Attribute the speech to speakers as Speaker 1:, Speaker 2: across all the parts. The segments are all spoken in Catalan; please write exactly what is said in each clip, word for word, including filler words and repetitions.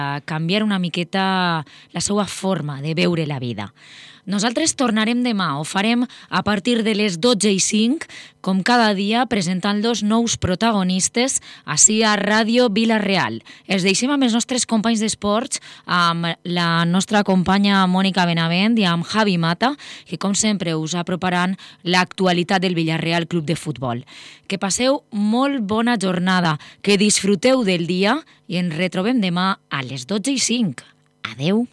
Speaker 1: canviar una miqueta la seva forma de veure la vida. Nosaltres tornarem demà, ho farem a partir de les dotze i cinc, com cada dia, presentant-los nous protagonistes ací a Ràdio Vila-real. Els deixem amb els nostres companys d'esports, amb la nostra companya Mònica Benavent i amb Javi Mata, que com sempre us aproparan l'actualitat del Villarreal Club de Futbol. Que passeu molt bona jornada, que disfruteu del dia i ens retrobem demà a les dotze i cinc. Adeu!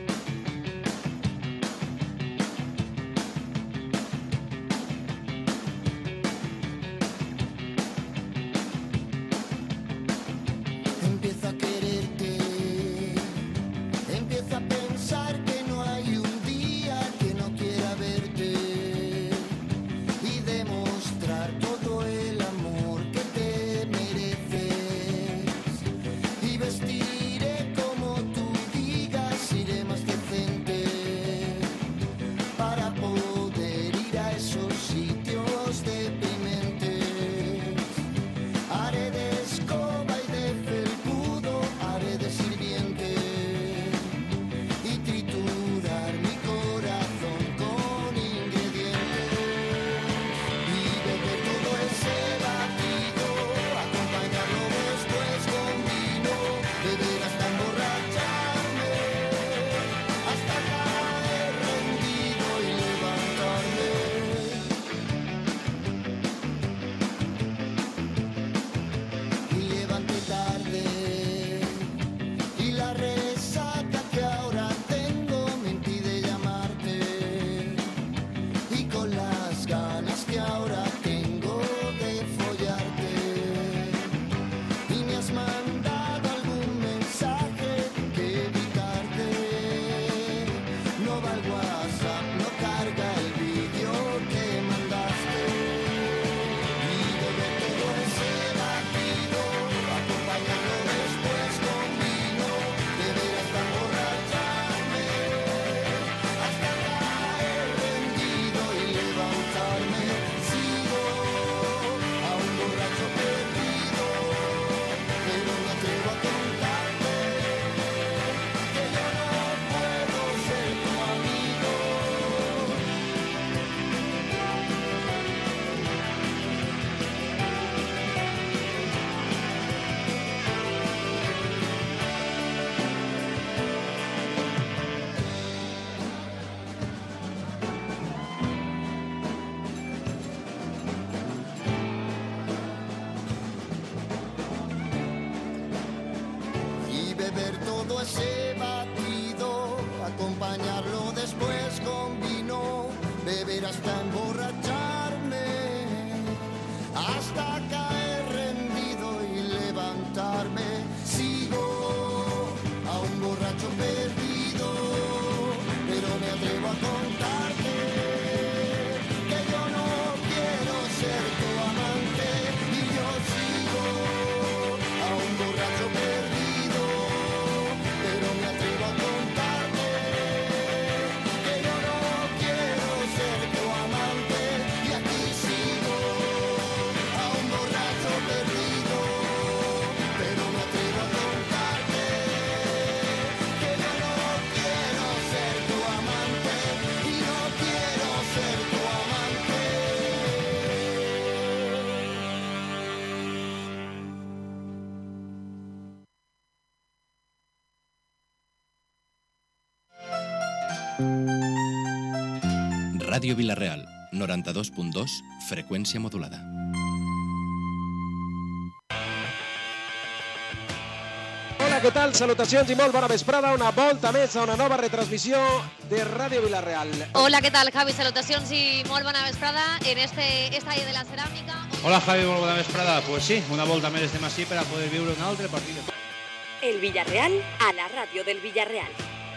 Speaker 2: Ese batido, acompañarlo después con vino, beber hasta emborracharme, hasta caer rendido y levantarme. Sigo a un borracho perdido, pero me atrevo a contarte que yo no quiero ser tu amante, y yo sigo a un borracho perdido.
Speaker 3: Ràdio Vila-real, noranta-dos punt dos, freqüència modulada.
Speaker 4: Hola, què tal? Salutacions i molt bona vesprada. Una volta més a una nova retransmissió de Ràdio Vila-real.
Speaker 5: Hola, què tal, Javi? Salutacions i molt bona vesprada en este estadi de la ceràmica.
Speaker 6: Hola, Javi, molt bona vesprada. Pues sí, una volta més estem així per a poder viure un altre partit.
Speaker 7: El Villarreal a la ràdio del Villarreal.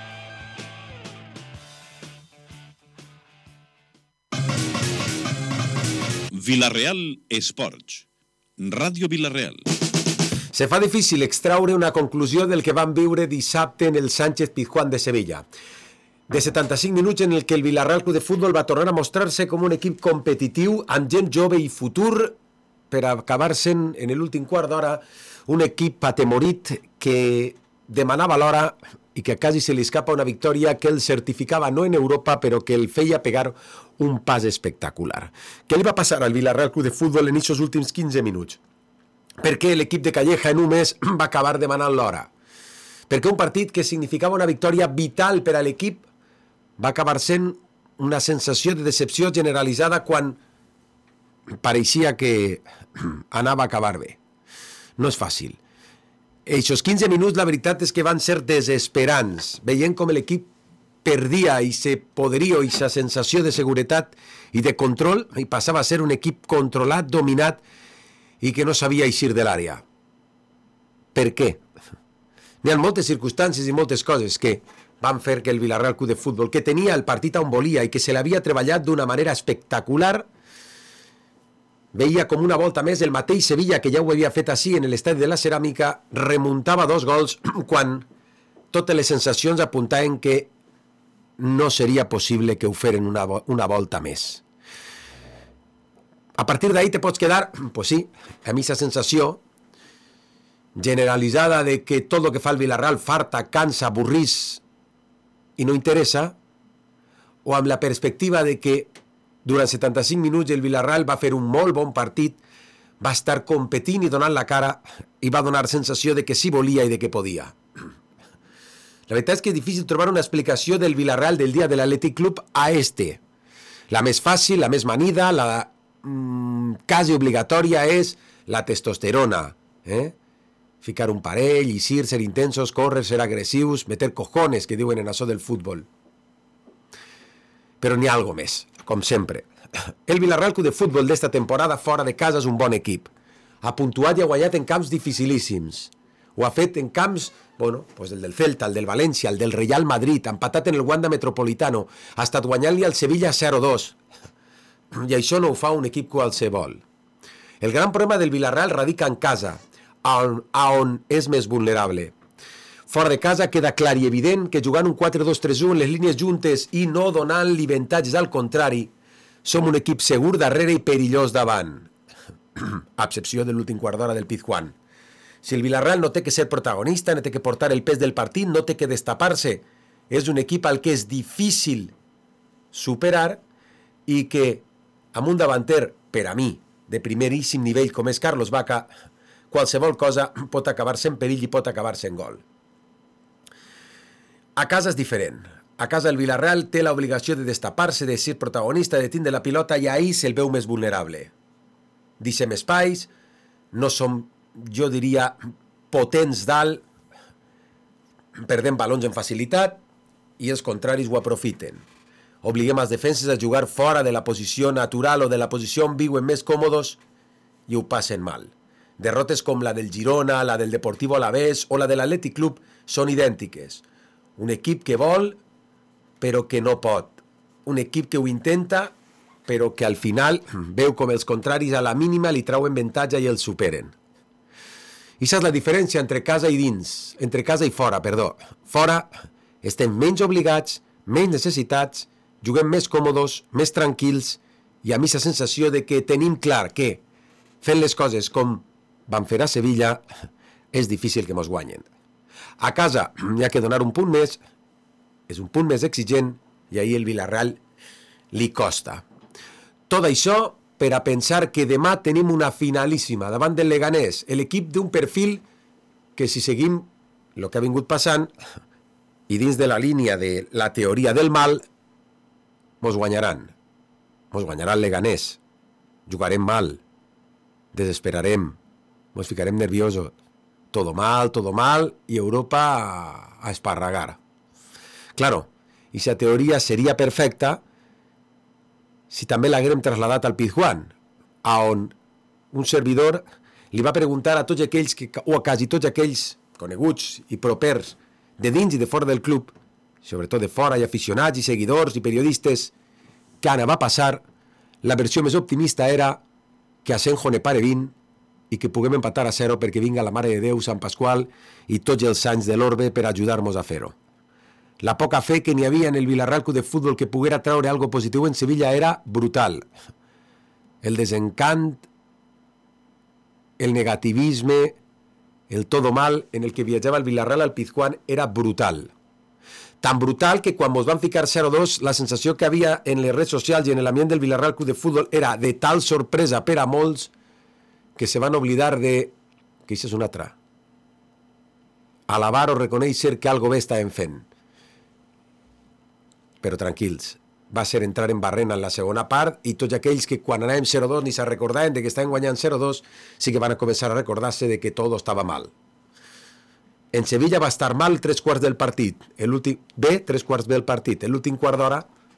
Speaker 8: Vila-real Esports. Ràdio Vila-real.
Speaker 9: Se fa difícil extraure una conclusió del que van viure dissabte en el Sánchez-Pizjuán de Sevilla. De setanta-cinc minuts en el que el Villarreal Club de Futbol va tornar a mostrar-se com un equip competitiu amb gent jove i futur, per acabar sent en l'últim quart d'hora un equip atemorit que demanava l'hora i que quasi se li escapa una victòria que el certificava no en Europa, però que el feia pegar un pas espectacular. Què li va passar al Villarreal Club de Futbol en aquests últims quinze minuts? Per què l'equip de Calleja en un mes va acabar demanant l'hora? Perquè un partit que significava una victòria vital per a l'equip va acabar sent una sensació de decepció generalitzada quan pareixia que anava a acabar bé. No és fàcil. Eixos quinze minuts, la veritat és que van ser desesperants, veient com l'equip perdia aquest poderío, aquesta sensació de seguretat i de control, i passava a ser un equip controlat, dominat, i que no sabia eixir de l'àrea. Per què? N'hi ha moltes circumstàncies i moltes coses que van fer que el Villarreal Club de Futbol, que tenia el partit on volia i que se l'havia treballat d'una manera espectacular, veia com una volta més el mateix Sevilla, que ja ho havia fet així en l'estadi de la Ceràmica, remuntava dos gols quan totes les sensacions apuntaven que no seria possible que ho feren una, una volta més. A partir d'ahí te pots quedar, pues sí, amb aquesta sensació generalitzada de que tot el que fa el Villarreal farta, cansa, avorrís i no interessa, o amb la perspectiva de que durant setanta-cinc minuts el Villarreal va fer un molt bon partit, va estar competint i donant la cara i va donar sensació de que sí volia i de que podia. La veritat és que és difícil trobar una explicació del Villarreal del dia de l'Athletic Club a este. La més fàcil, la més manida, la mm, quasi obligatòria és la testosterona. Eh? Ficar un parell, eixir, ser intensos, córrer, ser agressius, meter cojones, que diuen en això del futbol. Però n'hi ha algo més, com sempre. El Villarreal Club de Futbol d'esta temporada fora de casa és un bon equip. Ha puntuat i ha guanyat en camps dificilíssims. Ho ha fet en camps, bueno, pues el del Celta, el del València, el del Real Madrid, ha empatat en el Wanda Metropolitano, ha estat guanyant-li al Sevilla zero dos. I això no ho fa un equip qualsevol. El gran problema del Villarreal radica en casa, on, on és més vulnerable. Fora de casa queda clar i evident que jugant un quatre dos tres u en les línies juntes i no donant-li avantatges al contrari, som un equip segur darrere i perillós davant. A excepció de l'últim quart d'hora del Pizjuán. Si el Villarreal no té que ser protagonista, no té que portar el pes del partit, no té que destapar-se, és un equip al que és difícil superar i que, amb un davanter, per a mi, de primeríssim nivell com és Carlos Vaca, qualsevol cosa pot acabar-se en perill i pot acabar-se en gol. A casa és diferent. A casa el Villarreal té l'obligació de destapar-se, de ser protagonista, de tindre la pilota i ahir se'l veu més vulnerable. Deixem espais, no som, jo diria, potents dalt, perdem balons en facilitat i els contraris ho aprofiten. Obliguem els defenses a jugar fora de la posició natural o de la posició on viuen més còmodes i ho passen mal. Derrotes com la del Girona, la del Deportivo Alavés o la de l'Athletic Club són idèntiques. Un equip que vol, però que no pot. Un equip que ho intenta, però que al final veu com els contraris a la mínima li trauen avantatge i el superen. I això és la diferència entre casa i dins, entre casa i fora, perdó. Fora estem menys obligats, menys necessitats, juguem més còmodes, més tranquils i amb aquesta sensació de que tenim clar que, fent les coses com van fer a Sevilla, és difícil que mos guanyen. A casa hi ha que donar un punt més, és un punt més exigent i ahir el Villarreal li costa. Tot això per a pensar que demà tenim una finalíssima davant del Leganés, l'equip d'un perfil que si seguim el que ha vingut passant i dins de la línia de la teoria del mal, mos guanyaran. Mos guanyarà el Leganés. Jugarem mal. Desesperarem. Mos ficarem nerviosos. Todo mal, todo mal, y Europa a, a esparragar. Claro, y esa teoría sería perfecta si també l'haguérem trasladat al Pizjuán, a on un servidor li va preguntar a tots aquells, que, o a quasi tots aquells coneguts i propers de dins i de fora del club, sobretot de fora i aficionats i seguidors i periodistes, què anava a passar. La versió més optimista era que Asenjo ne pare vint i que puguem empatar a zero perquè vinga la Mare de Déu, Sant Pasqual i tots els anys de l'orbe per ajudar-nos a fer-ho. La poca fe que n'hi havia en el Villarreal Club de Futbol que poguera traure algo positiu en Sevilla era brutal. El desencant, el negativisme, el todo mal en el que viatjava el Villarreal al Pizjuán era brutal. Tan brutal que quan ens van ficar zero dos, la sensació que havia en les redes socials i en l'ambient del Villarreal Club de Futbol era de tal sorpresa per a molts que se van oblidar de... que això és una altra. Alabar o reconèixer que algo bé estàvem fent. Però tranquils, va ser entrar en barrena en la segona part i tots aquells que quan anàvem zero dos ni se recordaven de que estaven guanyant zero dos sí que van a començar a recordar-se de que tot estava mal. En Sevilla va estar mal tres quarts del partit. El últim, bé, tres quarts del partit. L'últim quart d'hora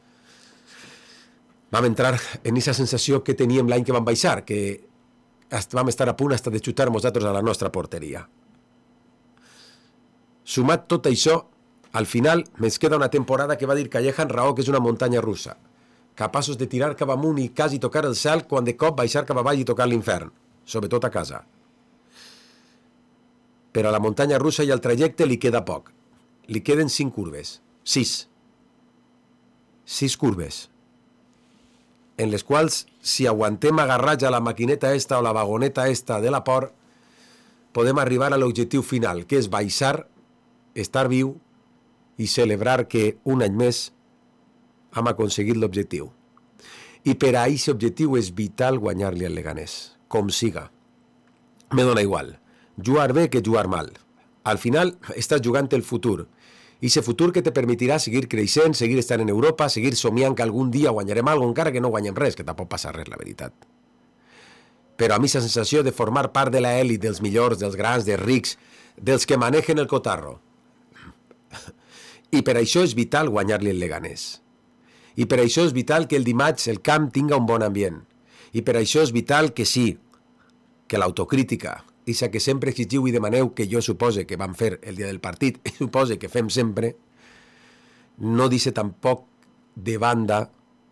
Speaker 9: vam entrar en aquesta sensació que teníem l'any que vam baixar, que vam estar a punt hasta de xutar nosaltres a la nostra porteria. Sumat tot això, al final ens queda una temporada que va dir Calleja en raó que és una muntanya russa, capaços de tirar cap amunt i quasi tocar el cel quan de cop baixar cap avall i tocar l'infern, sobretot a casa. Però a la muntanya russa i al trajecte li queda poc. Li queden cinc curves. Sis. Sis curves. En les quals, si aguantem agarrats a la maquineta esta o la vagoneta esta de la por, podem arribar a l'objectiu final, que és baixar, estar viu i celebrar que un any més hem aconseguit l'objectiu. I per a aquest objectiu és vital guanyar-li al Leganés, com siga. Me dona igual. Jugar bé que jugar mal. Al final, estàs jugant el futur. I ese futur que te permetirà seguir creixent, seguir estant en Europa, seguir somiant que algun dia guanyarem alguna cosa, encara que no guanyem res, que tampoc passa res, la veritat. Però a mi la sensació de formar part de la elit, dels millors, dels grans, dels rics, dels que manegen el cotarro. I per això és vital guanyar-li el Leganés. I per això és vital que el dimarts el camp tinga un bon ambient. I per això és vital que sí, que l'autocrítica, ixa que sempre exigiu i demaneu, que jo supose que vam fer el dia del partit, i supose que fem sempre, no dice tampoc de banda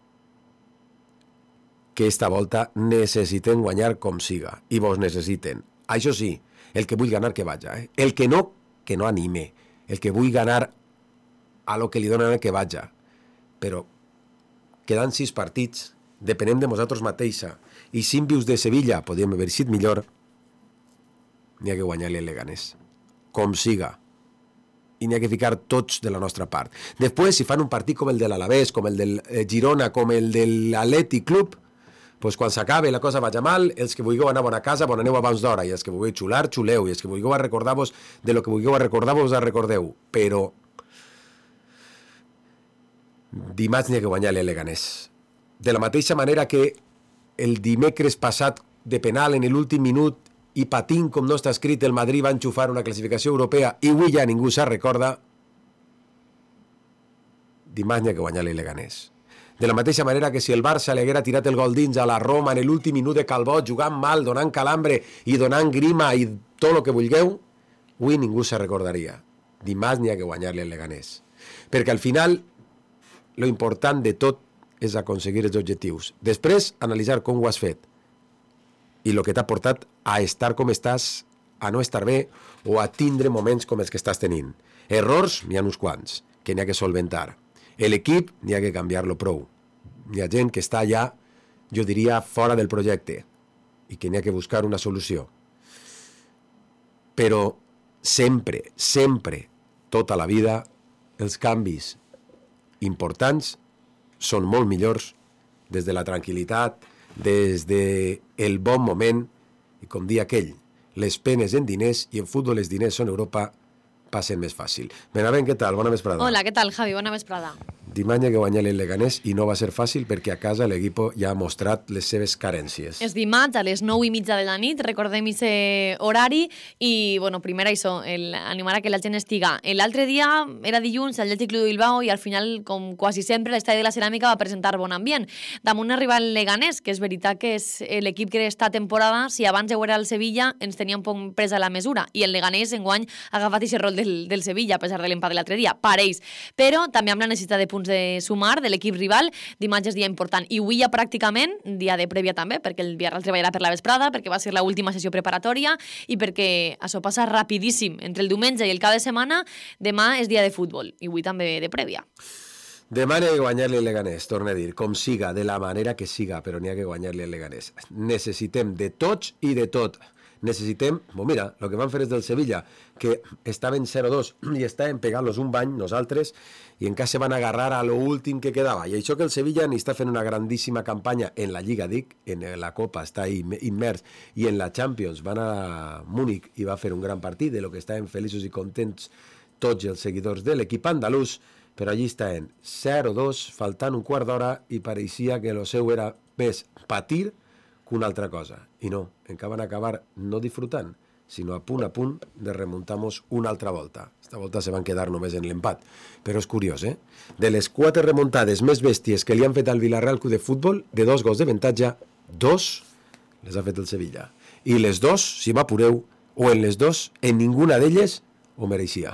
Speaker 9: que esta volta necessitem guanyar com siga, i vos necessiten. Això sí, el que vull ganar que vaja, eh? El que no, que no anime, el que vull ganar a lo que li donen que vaja. Però quedant sis partits, depenem de nosaltres mateixa, i cinc vius de Sevilla, podríem haver sigut millor, n'hi ha que guanyar-li el Leganés, com siga, i n'hi ha que ficar tots de la nostra part. Després, si fan un partit com el de l'Alavés, com el del Girona, com el de l'Atlètic Club, pues quan s'acabe la cosa vaja mal, els que vulgueu anar a bona casa, bon aneu abans d'hora, i els que vulgueu xular, xuleu, i els que vulgueu recordar-vos de lo que vulgueu recordar-vos, us recordeu. Però dimarts n'hi ha que guanyar-li el Leganés. De la mateixa manera que el dimecres passat de penal en l'últim minut i patint com no està escrit el Madrid va enxufar una classificació europea i avui ja ningú se'n recorda, dimarts n'hi ha que guanyar-li el Leganés. De la mateixa manera que si el Barça li haguera tirat el gol dins a la Roma en l'últim minut de Calbot, jugant mal, donant calambre i donant grima i tot el que vulgueu, avui ningú se'n recordaria. Dimarts n'hi ha que guanyar-li el Leganés. Perquè al final, lo important de tot és aconseguir els objectius. Després, analitzar com ho has fet i el que t'ha portat a estar com estàs, a no estar bé o a tindre moments com els que estàs tenint. Errors, n'hi ha uns quants, que n'hi ha que solventar. L'equip, n'hi ha que canviar-lo prou. N'hi ha gent que està ja, jo diria, fora del projecte i que n'hi ha que buscar una solució. Però sempre, sempre, tota la vida, els canvis importants són molt millors des de la tranquil·litat, des del bon moment, i com dia aquell, les penes en diners i en futbol els diners són Europa, passen més fàcil. Benavent, què tal? Bona vesprada.
Speaker 5: Hola, què tal, Javi? Bona vesprada.
Speaker 9: Dimarts que guanyar el Leganés i no va ser fàcil perquè a casa l'equip ja ha mostrat les seves carències.
Speaker 5: És dimarts a les nou i mitja de la nit, recordem aquest horari i, bueno, primer això, el, animar a que la gent estiga. L'altre dia era dilluns al Atlètic Club de Bilbao i al final, com quasi sempre, l'Estadi de la Ceràmica va presentar bon ambient. Damunt arriba el Leganés, que és veritat que és l'equip que esta temporada, si abans ja ho era el Sevilla, ens tenia un poc presa la mesura i el Leganés enguany ha agafat aquest rol del, del Sevilla, a pesar de l'empat de l'altre dia. Pareix. Però també amb la necessitat de punts de sumar de l'equip rival, dimarts és dia important i avui ja pràcticament, dia de prèvia també, perquè el Villarreal treballarà per la vesprada, perquè va ser l'última sessió preparatòria i perquè això passa rapidíssim entre el diumenge i el cap de setmana. Demà és dia de futbol i avui també de prèvia.
Speaker 9: Demà n'hi ha que guanyar-li el Leganés, torna a dir, com siga, de la manera que siga, però n'hi ha que guanyar-li el Leganés. Necessitem de tots i de tot. necessitem, bo, mira, el que van fer és del Sevilla, que estaven zero dos i estaven pegant-los un bany nosaltres i encara se van agarrar a lo últim que quedava. I això que el Sevilla ni està fent una grandíssima campanya en la Lliga, dic, en la Copa està ahí immers, i en la Champions van a Múnich i va fer un gran partit, de lo que estaven feliços i contents tots els seguidors de l'equip andalús, però allí estaven zero dos, faltant un quart d'hora, i pareixia que el seu era més patir que una altra cosa. I no, encara van acabar no disfrutant, sinó a punt a punt de remuntar-nos una altra volta. Esta volta se van quedar només en l'empat. Però és curiós, eh? De les quatre remuntades més bèsties que li han fet al Villarreal Club de Futbol, de dos gols d'avantatge, dos les ha fet el Sevilla. I les dos, si m'apureu, o en les dos, en ninguna d'elles ho mereixia.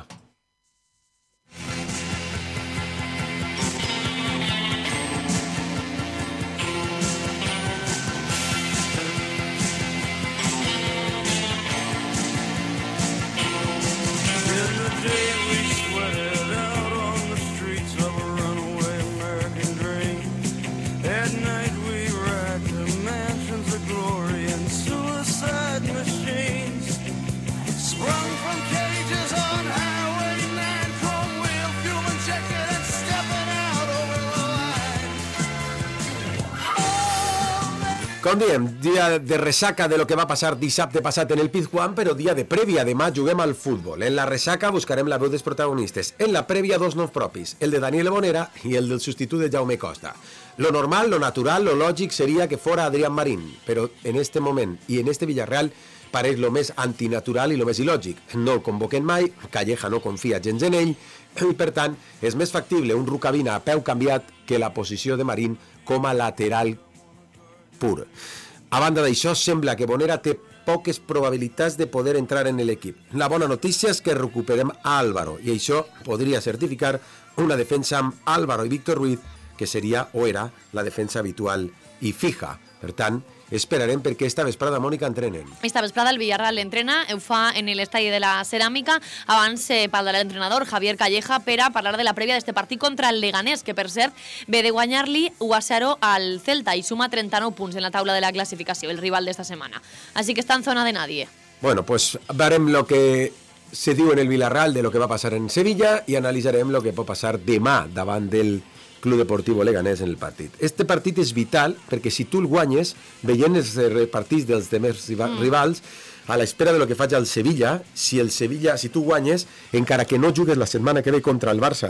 Speaker 9: Com diem, dia de ressaca de lo que va passar dissabte passat en el Pizjuán, però dia de prèvia. Demà juguem al futbol. En la ressaca buscarem la veu dels protagonistes. En la prèvia, dos noms propis, el de Daniel Bonera i el del substitut de Jaume Costa. Lo normal, lo natural, lo lògic seria que fora Adrián Marín, però en este moment i en este Villarreal pareix lo més antinatural i lo més il·lògic. No el convoquen mai, Calleja no confia gens en ell, i per tant és més factible un Rucabina a peu canviat que la posició de Marín com a lateral pur. A banda d'això, sembla que Bonera té poques probabilitats de poder entrar en l'equip. La bona notícia és que recuperem a Álvaro, i això podria certificar una defensa amb Álvaro i Víctor Ruiz, que seria o era la defensa habitual i fija. Per tant, esperarem perquè esta vesprada, Mònica, entrenen.
Speaker 5: Esta vesprada el Villarreal entrena, ho fa en l'estadi de la Ceràmica. Abans eh, parlarà l'entrenador Javier Calleja per a parlar de la prèvia d'este partit contra el Leganés, que per cert ve de guanyar-li u a zero al Celta i suma trenta-nou punts en la taula de la classificació, el rival d'esta setmana. Així que està en zona de nadie.
Speaker 9: Bueno, pues verem lo que se diu en el Villarreal de lo que va passar en Sevilla i analitzarem lo que pot passar demà davant del Club Deportivo Leganés en el partit. Este partit és vital perquè si tu el guanyes, veient els partits dels demés rivals, a l'espera de lo que faig al Sevilla, si el Sevilla, si tu guanyes, encara que no jugues la setmana que ve contra el Barça,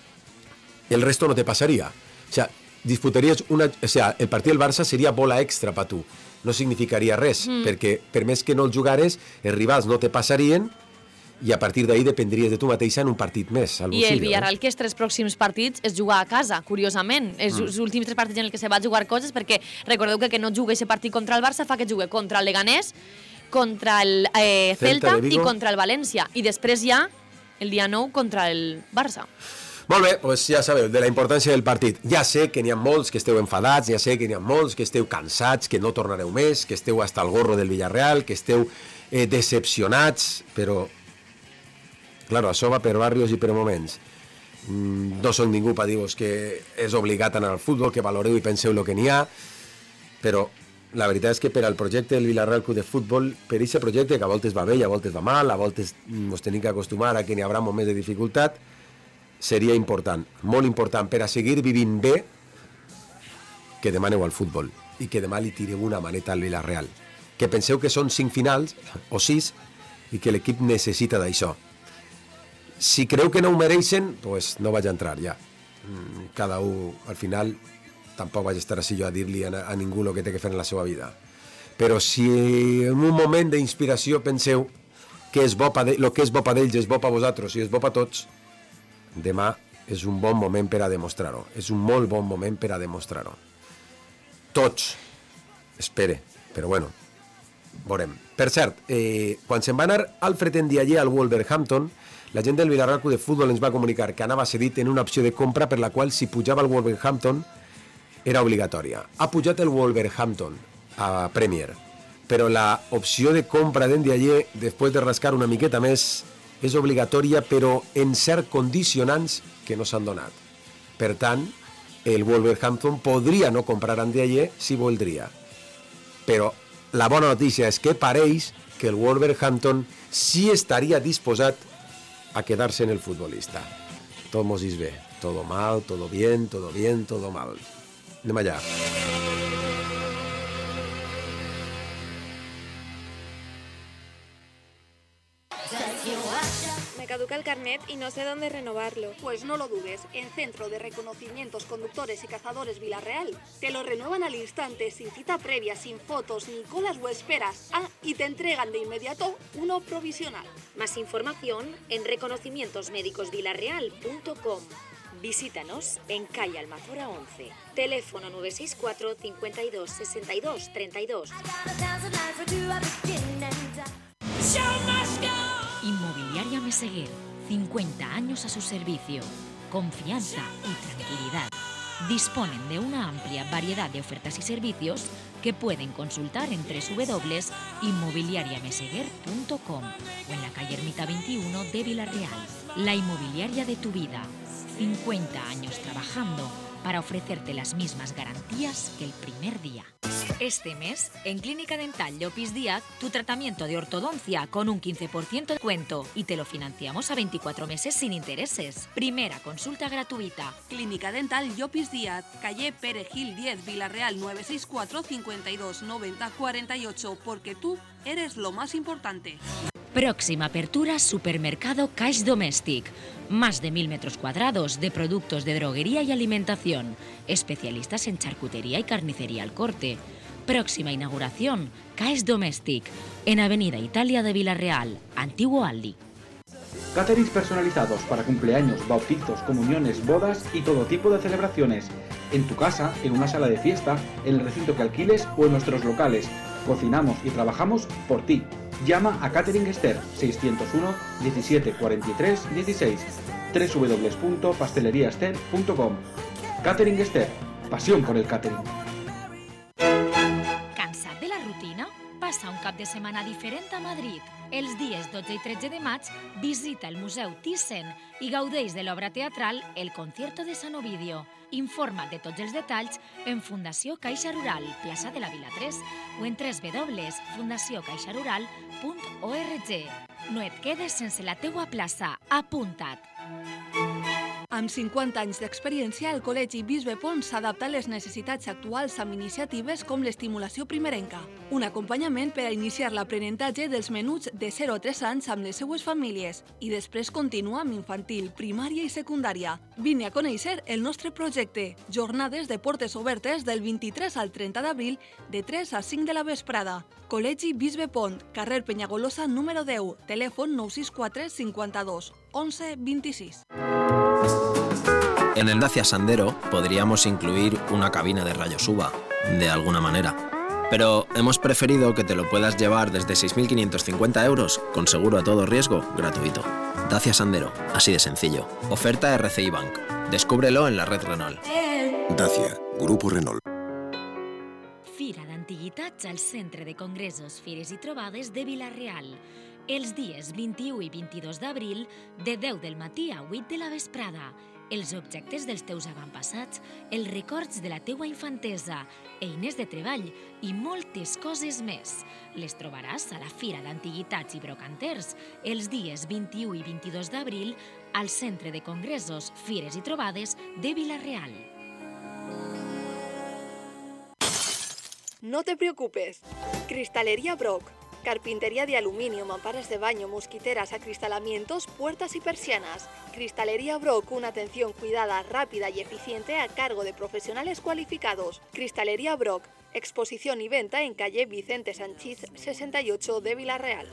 Speaker 9: el resto no te passaria. O sea, disputaries una... O sea, el partit del Barça seria bola extra per tu. No significaria res, mm. perquè per més que no el jugares, els rivals no te passarien, i a partir d'ahí dependries de tu mateixa en un partit més.
Speaker 5: I el Villarreal, eh? que els tres pròxims partits es juga a casa, curiosament. Els mm. últims tres partits en els que se va jugar coses, perquè recordeu que que no jugui aquest partit contra el Barça fa que jugui contra el Leganés, contra el eh, Celta, Celta i contra el València. I després ja, el dia nou, contra el Barça.
Speaker 9: Molt bé, doncs ja sabeu, de la importància del partit. Ja sé que n'hi ha molts que esteu enfadats, ja sé que n'hi ha molts que esteu cansats, que no tornareu més, que esteu hasta el gorro del Villarreal, que esteu eh, decepcionats, però... Claro, això va per barrios i per moments. No soc ningú per dir-vos que és obligat a anar al futbol, que valoreu i penseu el que n'hi ha, però la veritat és que per al projecte del Villarreal Club de Futbol, per aquest projecte, que a voltes va bé i a voltes va mal, a voltes ens tenim que acostumar a que n'hi haurà moments de dificultat, seria important, molt important, per a seguir vivint bé, que demaneu al futbol i que demà li tireu una maneta al Villarreal. Que penseu que són cinc finals, o sis, i que l'equip necessita d'això. Si creu que no ho mereixen, pues no vaig a entrar ja. Cada un, al final, tampoc vaig estar així jo a dir-li a, a ningú el que té que fer en la seva vida. Però si en un moment d'inspiració penseu que és bo pa de, lo que és bo per ells és bo per vosaltres i és bo per tots, demà és un bon moment per a demostrar-ho. És un molt bon moment per a demostrar-ho. Tots. Espere, però bueno, veurem. Per cert, eh, quan se'n va anar Alfred Ndiaye al Wolverhampton, la gent del Villarreal Club de Futbol ens va comunicar que anava cedit en una opció de compra per la qual si pujava al Wolverhampton era obligatòria. Ha pujat el Wolverhampton a Premier, però la opció de compra d'Ndiaye, després de rascar una miqueta més, és obligatòria, però en cert condicionants que no s'han donat. Per tant, el Wolverhampton podria no comprar Ndiaye si voldria. Però la bona notícia és que pareix que el Wolverhampton sí estaria disposat a quedar-se en el futbolista. Tot mos és bé, todo mal, todo bien, todo bien, todo mal. Anem allà.
Speaker 10: Caduca el carnet y no sé dónde renovarlo.
Speaker 11: Pues no lo dudes, en Centro de Reconocimientos Conductores y Cazadores Villarreal te lo renuevan al instante, sin cita previa, sin fotos, ni colas o esperas. Ah, y te entregan de inmediato uno provisional.
Speaker 7: Más información en reconocimientos médicos villarreal punto com. Visítanos en calle Almazora once. Teléfono nueve seis cuatro, cincuenta y dos, sesenta y dos, treinta y dos.
Speaker 1: Inmobiliaria Meseguer, cincuenta años a su servicio, confianza y tranquilidad. Disponen de una amplia variedad de ofertas y servicios que pueden consultar en doble u doble u doble u punto inmobiliaria meseguer punto com o en la calle Ermita veintiuno de Villarreal. La inmobiliaria de tu vida, cincuenta años trabajando para ofrecerte las mismas garantías que el primer día. Este mes, en Clínica Dental Llopis Díaz, tu tratamiento de ortodoncia con un quince por ciento de descuento y te lo financiamos a veinticuatro meses sin intereses. Primera consulta gratuita.
Speaker 12: Clínica Dental Llopis Díaz, calle Perejil diez, Villarreal nueve seis cuatro, cincuenta y dos, noventa, cuarenta y ocho, porque tú eres lo más importante.
Speaker 1: Próxima apertura, Supermercado Caix Domèstic. Más de mil metros cuadrados de productos de droguería y alimentación. Especialistas en charcutería y carnicería al corte. Próxima inauguración, Caix Domèstic, en Avenida Italia de Villarreal, Antiguo Aldi.
Speaker 13: Caterings personalizados para cumpleaños, bautizos, comuniones, bodas y todo tipo de celebraciones. En tu casa, en una sala de fiesta, en el recinto que alquiles o en nuestros locales. Cocinamos y trabajamos por ti. Llama a Catering Esther seiscientos uno, diecisiete, cuarenta y tres, dieciséis. doble u doble u doble u punto pastelería ester punto com. Catering Esther, pasión por el catering.
Speaker 1: Cansat de la rutina? Passa un cap de setmana diferent a Madrid. Els dies dotze i tretze de maig visita el Museu Thyssen i gaudeix de l'obra teatral El concierto de San Ovidio. Informa't de tots els detalls en Fundació Caixa Rural, plaça de la Vila tres, o en doble u doble u doble u punt fundació caixa rural punt org. No et quedes sense la teua plaça. Apunta't!
Speaker 12: Amb cinquanta anys d'experiència, el Col·legi Bisbe Pons s'adapta a les necessitats actuals amb iniciatives com l'estimulació primerenca, un acompanyament per a iniciar l'aprenentatge dels menuts de zero a tres anys amb les seues famílies i després continua amb infantil, primària i secundària. Vine a conèixer el nostre projecte. Jornades de portes obertes del vint-i-tres al trenta d'abril de tres a cinc de la vesprada. Col·legi Bisbe Pont, carrer Penyagolosa número deu, telèfon nou sis quatre, cinquanta dos, onze, vint-i-sis.
Speaker 14: En el Dacia Sandero podríamos incluir una cabina de rayos U V A, de alguna manera. Pero hemos preferido que te lo puedas llevar desde seis mil quinientos cincuenta euros, con seguro a todo riesgo, gratuito. Dacia Sandero, así de sencillo. Oferta R C I Bank. Descúbrelo en la red Renault.
Speaker 15: Dacia, Grupo Renault.
Speaker 1: Fira d'Antiguitats al Centre de Congressos, Fires i Trobades de Vila-real. Els dies vint-i-u i vint-i-dos d'abril, de deu del matí a vuit de la vesprada. Els objectes dels teus avantpassats, els records de la teua infantesa, eines de treball i moltes coses més. Les trobaràs a la Fira d'Antiguitats i Brocanters els dies vint-i-u i vint-i-dos d'abril al Centre de Congressos, Fires i Trobades de Vila-real.
Speaker 11: No te preocupes. Cristalería Brock. Carpintería de aluminio, mamparas de baño, mosquiteras, acristalamientos, puertas y persianas. Cristalería Brock, una atención cuidada, rápida y eficiente a cargo de profesionales cualificados. Cristalería Brock, exposición y venta en calle Vicente Sanchís sesenta y ocho de Vila-real.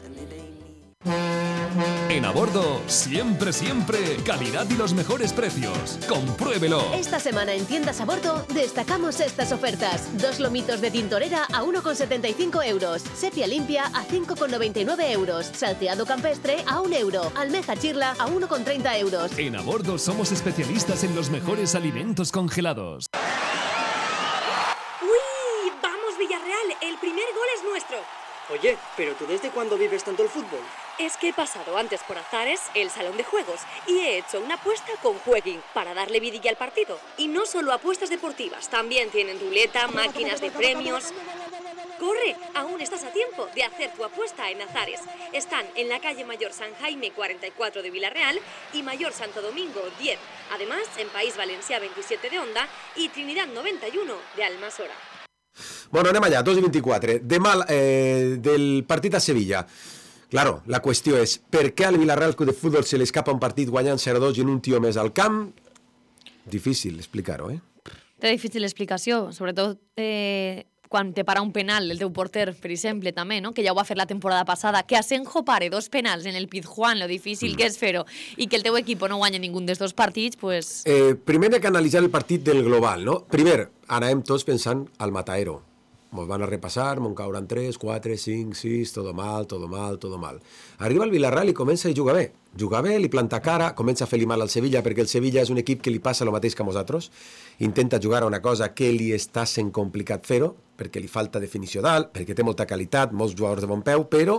Speaker 16: En Abordo, siempre, siempre, calidad y los mejores precios. ¡Compruébelo!
Speaker 17: Esta semana en Tiendas Abordo destacamos estas ofertas. Dos lomitos de tintorera a uno con setenta y cinco euros. Sepia limpia a cinco con noventa y nueve euros. Salteado campestre a un euro. Almeja chirla a uno con treinta euros.
Speaker 16: En Abordo somos especialistas en los mejores alimentos congelados.
Speaker 18: ¡Uy! ¡Vamos, Villarreal! El primer gol es nuestro.
Speaker 19: Oye, ¿pero tú desde cuándo vives tanto el fútbol?
Speaker 18: Es que he pasado antes por Azares, el salón de juegos, y he hecho una apuesta con Jueguin para darle vidilla al partido. Y no solo apuestas deportivas, también tienen ruleta, máquinas de premios... ¡Corre! Aún estás a tiempo de hacer tu apuesta en Azares. Están en la calle Mayor San Jaime cuarenta y cuatro de Villarreal y Mayor Santo Domingo diez. Además, en País Valencià veintisiete de Onda y Trinidad noventa y uno de Almasora.
Speaker 9: Bueno, anem allà, dos i vint-i-quatre. Demà, eh, del partit a Sevilla. Claro, la qüestió és, per què al Villarreal Club de Futbol se li escapa un partit guanyant zero a dos i un tio més al camp? Difícil explicar-ho, eh?
Speaker 5: Té difícil explicació, sobretot eh, quan te para un penal, el teu porter, per exemple, també, no? Que ja ho va fer la temporada passada, que Asenjo pare dos penals en el Pizjuán, lo difícil mm. que és fer-ho, i que el teu equip no guanya ningun dels dos partits, pues...
Speaker 9: Eh, primer hi ha que analitzar el partit del global, no? Primer, anàvem tots pensant al Mataero. Mos van a repassar, mon cauran tres, quatre, cinc, sis, todo mal, todo mal, todo mal. Arriba el Villarreal i comença i juga bé. Juga bé, li planta cara, comença a fer-li mal al Sevilla, perquè el Sevilla és un equip que li passa el mateix que a nosaltres. Intenta jugar a una cosa que li està sent complicat fer-ho, perquè li falta definició dalt, perquè té molta qualitat, molts jugadors de bon peu, però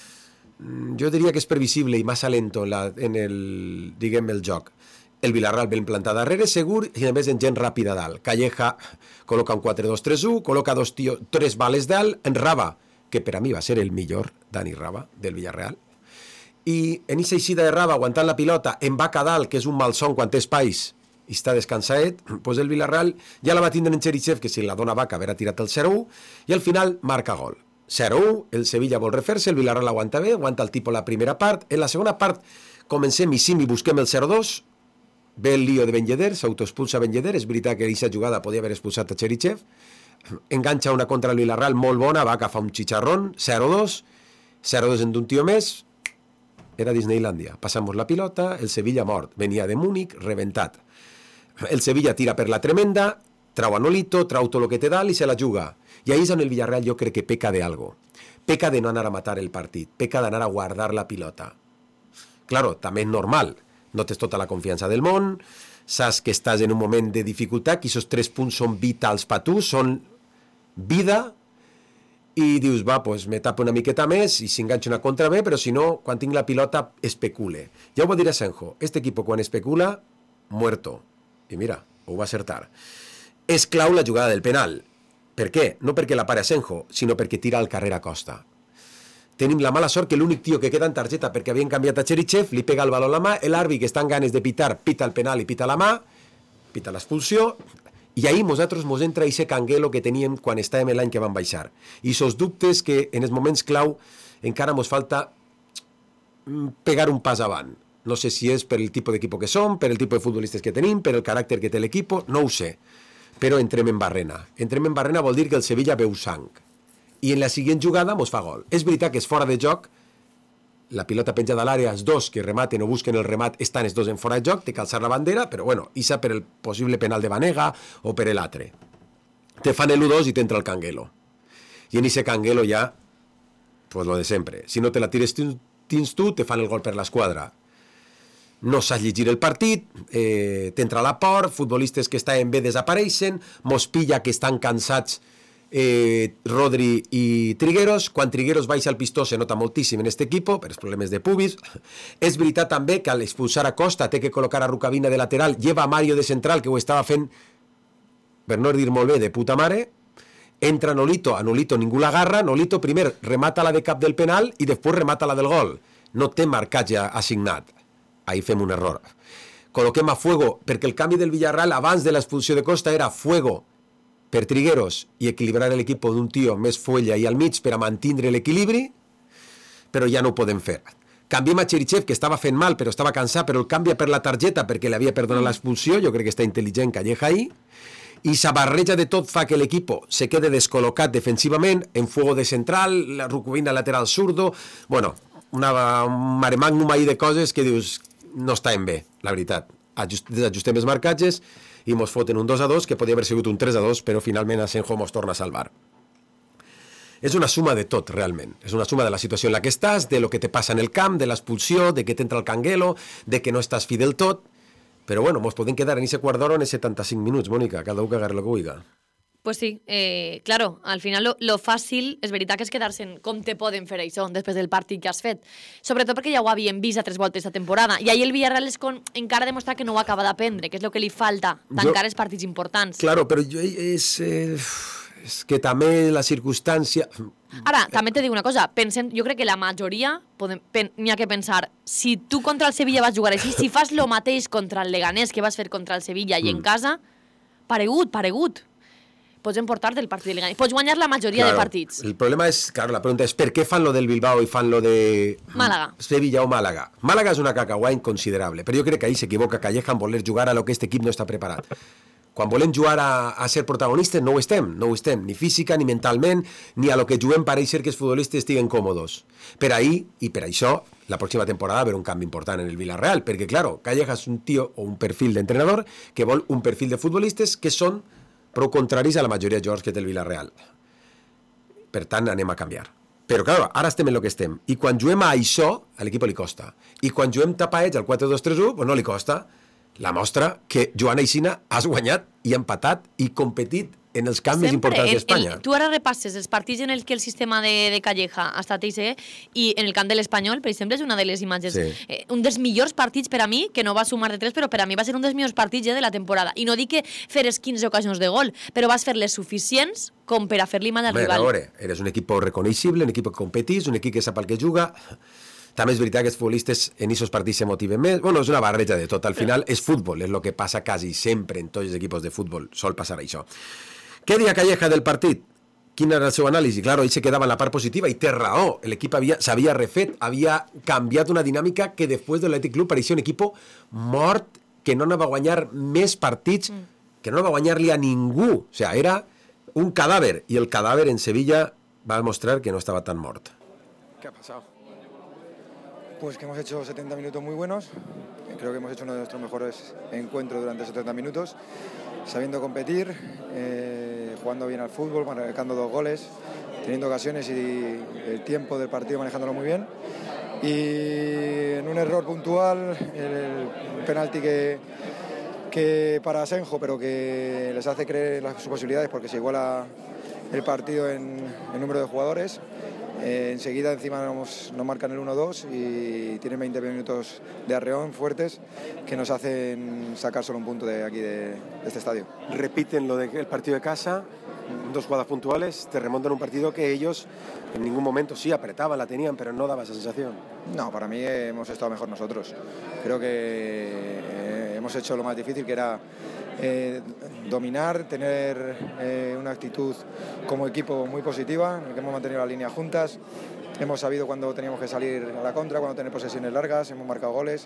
Speaker 9: jo diria que és previsible i massa lento en, la, en el, diguem, el joc. El Villarreal ben plantat darrere, segur, i a més en gent ràpida dalt. Calleja col·loca un quatre dos tres u, col·loca dos tio, tres bales dalt, en Raba, que per a mi va ser el millor, Dani Raba, del Villarreal, i en aquesta eixida de Raba, aguantant la pilota, en Vaca dalt, que és un malson quan té espais, i està descansaet, doncs el Villarreal ja la va tindre en Cherichev, que si la dona Vaca haurà tirat el zero u, i al final marca gol. zero u, el Sevilla vol refer-se, el Villarreal aguanta bé, aguanta el tipus la primera part, en la segona part comencem i sim i busquem el zero dos, ve el lío de Ben Yedder, s'autoexpulsa Ben Yedder, és veritat que aquesta jugada podia haver expulsat a Cherichev, enganxa una contra el Villarreal molt bona, va agafar un xicharrón, zero dos, zero dos en d'un tio més, era Disneylandia. Passamos la pilota, el Sevilla mort, venia de Múnich, reventat. El Sevilla tira per la tremenda, trau a Nolito, trau tot el que té dalt i se la juga. I ahí és on el Villarreal jo crec que peca de algo. Peca de no anar a matar el partit, peca d'anar a guardar la pilota. Claro, també és normal, no tens tota la confiança del món, saps que estàs en un moment de dificultat, que aquests tres punts són vitals per tu, són vida, i dius, va, pues me tapo una miqueta més i s'enganxa una contra bé, però si no, quan tinc la pilota, especule. Ja ho va dir a Senjo, este equipo quan especula, muerto. I mira, ho va acertar. És clau la jugada del penal. Per què? No perquè la pare Senjo, sinó perquè tira al carrer a Costa. Tenim la mala sort que l'únic tio que queda en targeta perquè havien canviat a Cherichev, li pega el baló a la mà, l'àrbit que està en ganes de pitar, pita el penal i pita la mà, pita l'expulsió, i ahir nosaltres mos entra aquest canguelo que teníem quan estàvem l'any que vam baixar. I sos dubtes que en els moments clau encara mos falta pegar un pas avant. No sé si és per el tipus d'equip que som, per el tipus de futbolistes que tenim, per el caràcter que té l'equip, no ho sé. Però entrem en barrena. Entrem en barrena vol dir que el Sevilla veu sang. I en la següent jugada mos fa gol. És veritat que és fora de joc, la pilota penja de l'àrea, els dos que rematen o busquen el remat estan els dos en fora de joc, té que alçar la bandera, però bueno, isa per el possible penal de Vanega o per l'altre. Te fan el u dos i t'entra el canguelo. I en ese canguelo ja, pues lo de sempre. Si no te la tires tins tu, te fan el gol per l'esquadra. No saps llegir el partit, eh, t'entra la por, futbolistes que estaven bé desapareixen, mos pilla que estan cansats Eh, Rodri i Trigueros. Quan Trigueros baixa el pistó se nota moltíssim en aquest equip per els problemes de pubis. És veritat també que al expulsar a Costa té que col·locar a Rukavina de lateral, lleva a Mario de central, que ho estava fent, per no dir molt bé, de puta mare. Entra Nolito, a Nolito ningú l'agarra, Nolito primer remata la de cap del penal i després remata la del gol. No té marcatge assignat. Ahí fem un error. Col·loquem a Fuego, perquè el canvi del Villarreal abans de l'expulsió de Costa era Fuego per Trigueros i equilibrar l'equip d'un tio més fuella i al mig per a mantindre l'equilibri, però ja no ho podem fer. Canviem a Cherichev, que estava fent mal, però estava cansat, però el canvia per la targeta perquè li havia perdonat l'expulsió, jo crec que està intel·ligent Calleja ahí, i la barreja de tot fa que l'equip se quede descol·locat defensivament, en Fuego de central, la Rukavina lateral zurdo, bueno, una, un mare magnum ahí de coses que dius, no estaven bé, la veritat. Ajust, desajustem els marcatges, i mos foten un dos a dos, que podia haver sigut un tres a dos, però finalment Asenjo mos torna a salvar. És una suma de tot, realment. És una suma de la situació en la que estàs, de lo que te passa en el camp, de l'expulsió, de que t'entra el canguelo, de que no estàs fi del tot, però bueno, mos podem quedar en aquest quart d'hora en setanta-cinc minuts, Mònica, cada un que agarre el que vulgui.
Speaker 5: Pues sí, eh, claro, al final lo, lo fàcil és veritat que és quedar-se en com te poden fer això després del partit que has fet. Sobretot perquè ja ho havíem vist a tres voltes esta temporada. I ahir el Villarreal és con, encara demostrar que no ho acaba d'aprendre, que és el que li falta, tancar jo, els partits importants.
Speaker 9: Claro, però jo, és, eh, és que també la circumstància...
Speaker 5: Ara, també te dic una cosa, pensem, jo crec que la majoria podem, pen, n'hi ha que pensar, si tu contra el Sevilla vas jugar així, si fas lo mateix contra el Leganés que vas fer contra el Sevilla i en casa, paregut, paregut. Pots emportar del partit del Leganés, pots guanyar la majoria
Speaker 9: claro,
Speaker 5: de partits.
Speaker 9: El problema és, claro, la pregunta és per què fan lo del Bilbao i fan lo de
Speaker 5: Màlaga.
Speaker 9: Sevilla o Màlaga. Màlaga és una cacahuà inconsiderable, però jo crec que ahí s'equivoca Calleja en voler jugar a lo que este equip no està preparat. Quan volem jugar a, a ser protagonistes no ho estem, no ho estem, ni física, ni mentalment, ni a lo que juguem pareix ser que els futbolistes estiguen còmodos. Per ahí, i per això, la pròxima temporada haurà un canvi important en el Villarreal, perquè, claro, Calleja és un tio o un perfil d'entrenador que vol un perfil de futbolistes que són prou contraris a la majoria de jugadors que té el Villarreal. Per tant, anem a canviar. Però, clar, ara estem en el que estem. I quan juguem a això, a l'equip li costa. I quan juguem tapaets al quatre dos tres u, pues no li costa. La mostra que Joan Aixina has guanyat i empatat i competit en els camps més importants d'Espanya.
Speaker 5: Tu ara repasses els partits en els que el sistema de, de Calleja ha estat eixe, i en el camp de l'Espanyol, per exemple, és una de les imatges, sí. eh, un dels millors partits per a mi, que no va sumar de tres, però per a mi va ser un dels millors partits eh, de la temporada. I no dic que feres quinze ocasions de gol, però vas fer les suficients com per a fer-li mal al
Speaker 9: Bé,
Speaker 5: rival.
Speaker 9: A veure, eres un equip reconeixible, un equip que competís, un equip que sap el que juga. També és veritat que els futbolistes en aquests partits se motiven més. Bueno, és una barreja de tot. Al final és futbol, és el que passa quasi sempre en tots els equips de futbol. Sol passar això. Què dia Calleja del partit? Quin era el seu anàlisi? Claro, ell se quedava en la part positiva i té raó. L'equip s'havia refet, havia canviat una dinàmica que després de l'Atlètic Club pareixia un equip mort, que no anava a guanyar més partits, que no anava a guanyar-li a ningú. O sea, era un cadàver. I el cadàver en Sevilla va demostrar que no estava tan mort.
Speaker 20: ¿Qué ha pasado? Pues que hemos hecho setenta minutos muy buenos, creo que hemos hecho uno de nuestros mejores encuentros durante setenta minutos, sabiendo competir, eh, jugando bien al fútbol, marcando dos goles, teniendo ocasiones y el tiempo del partido manejándolo muy bien. Y en un error puntual, el penalti que, que para Asenjo, pero que les hace creer las, sus posibilidades porque se iguala el partido en, en número de jugadores. Eh, enseguida encima nos, nos marcan el uno dos y tienen veinte minutos de arreón fuertes que nos hacen sacar solo un punto de aquí de, de este estadio.
Speaker 9: Repiten lo del partido de casa, dos jugadas puntuales, te remontan un partido que ellos en ningún momento sí apretaban, la tenían, pero no daba esa sensación.
Speaker 20: No, para mí eh, hemos estado mejor nosotros. Creo que eh, hemos hecho lo más difícil, que era eh, dominar, tener eh, una actitud como equipo muy positiva, en el que hemos mantenido la línea juntas. Hemos sabido cuándo teníamos que salir a la contra, cuándo tener posesiones largas, hemos marcado goles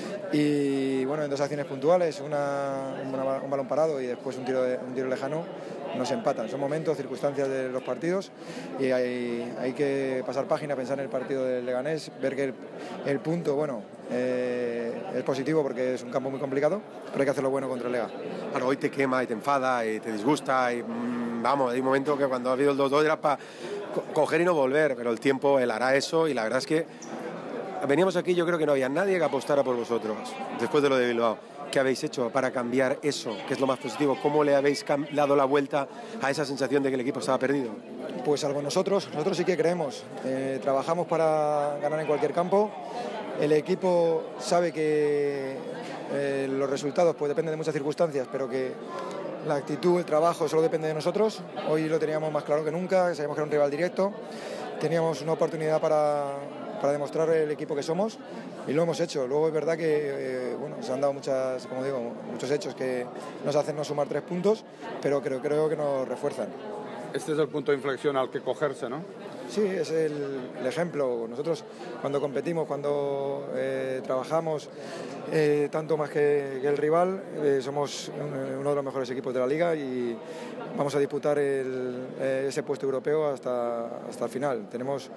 Speaker 20: y bueno, en dos acciones puntuales, una, una, un balón parado y después un tiro, de, un tiro lejano, nos empatan. Son momentos, circunstancias de los partidos y hay, hay que pasar página, pensar en el partido del Leganés, ver que el, el punto, bueno, eh, es positivo porque es un campo muy complicado, pero hay que hacerlo bueno contra el Lega.
Speaker 9: Claro, hoy te quema y te enfada y te disgusta y mmm, vamos, hay un momento que cuando ha habido el dos dos era para coger y no volver, pero el tiempo él hará eso y la verdad es que veníamos aquí, yo creo que no había nadie que apostara por vosotros después de lo de Bilbao. ¿Qué habéis hecho para cambiar eso, que es lo más positivo? ¿Cómo le habéis dado la vuelta a esa sensación de que el equipo estaba perdido?
Speaker 20: Pues algo nosotros, nosotros sí que creemos, eh, trabajamos para ganar en cualquier campo, el equipo sabe que eh, los resultados pues dependen de muchas circunstancias, pero que la actitud, el trabajo solo depende de nosotros. Hoy lo teníamos más claro que nunca, sabíamos que era un rival directo, teníamos una oportunidad para, para demostrar el equipo que somos y lo hemos hecho. Luego es verdad que eh, bueno, se han dado muchas, como digo, muchos hechos que nos hacen no sumar tres puntos, pero creo, creo que nos refuerzan.
Speaker 21: Este es el punto de inflexión al que cogerse, ¿no?
Speaker 20: Sí, es el, el ejemplo. Nosotros cuando competimos, cuando eh, trabajamos eh, tanto más que, que el rival, eh, somos un, uno de los mejores equipos de la liga y vamos a disputar el, eh, ese puesto europeo hasta, hasta el final. Tenemos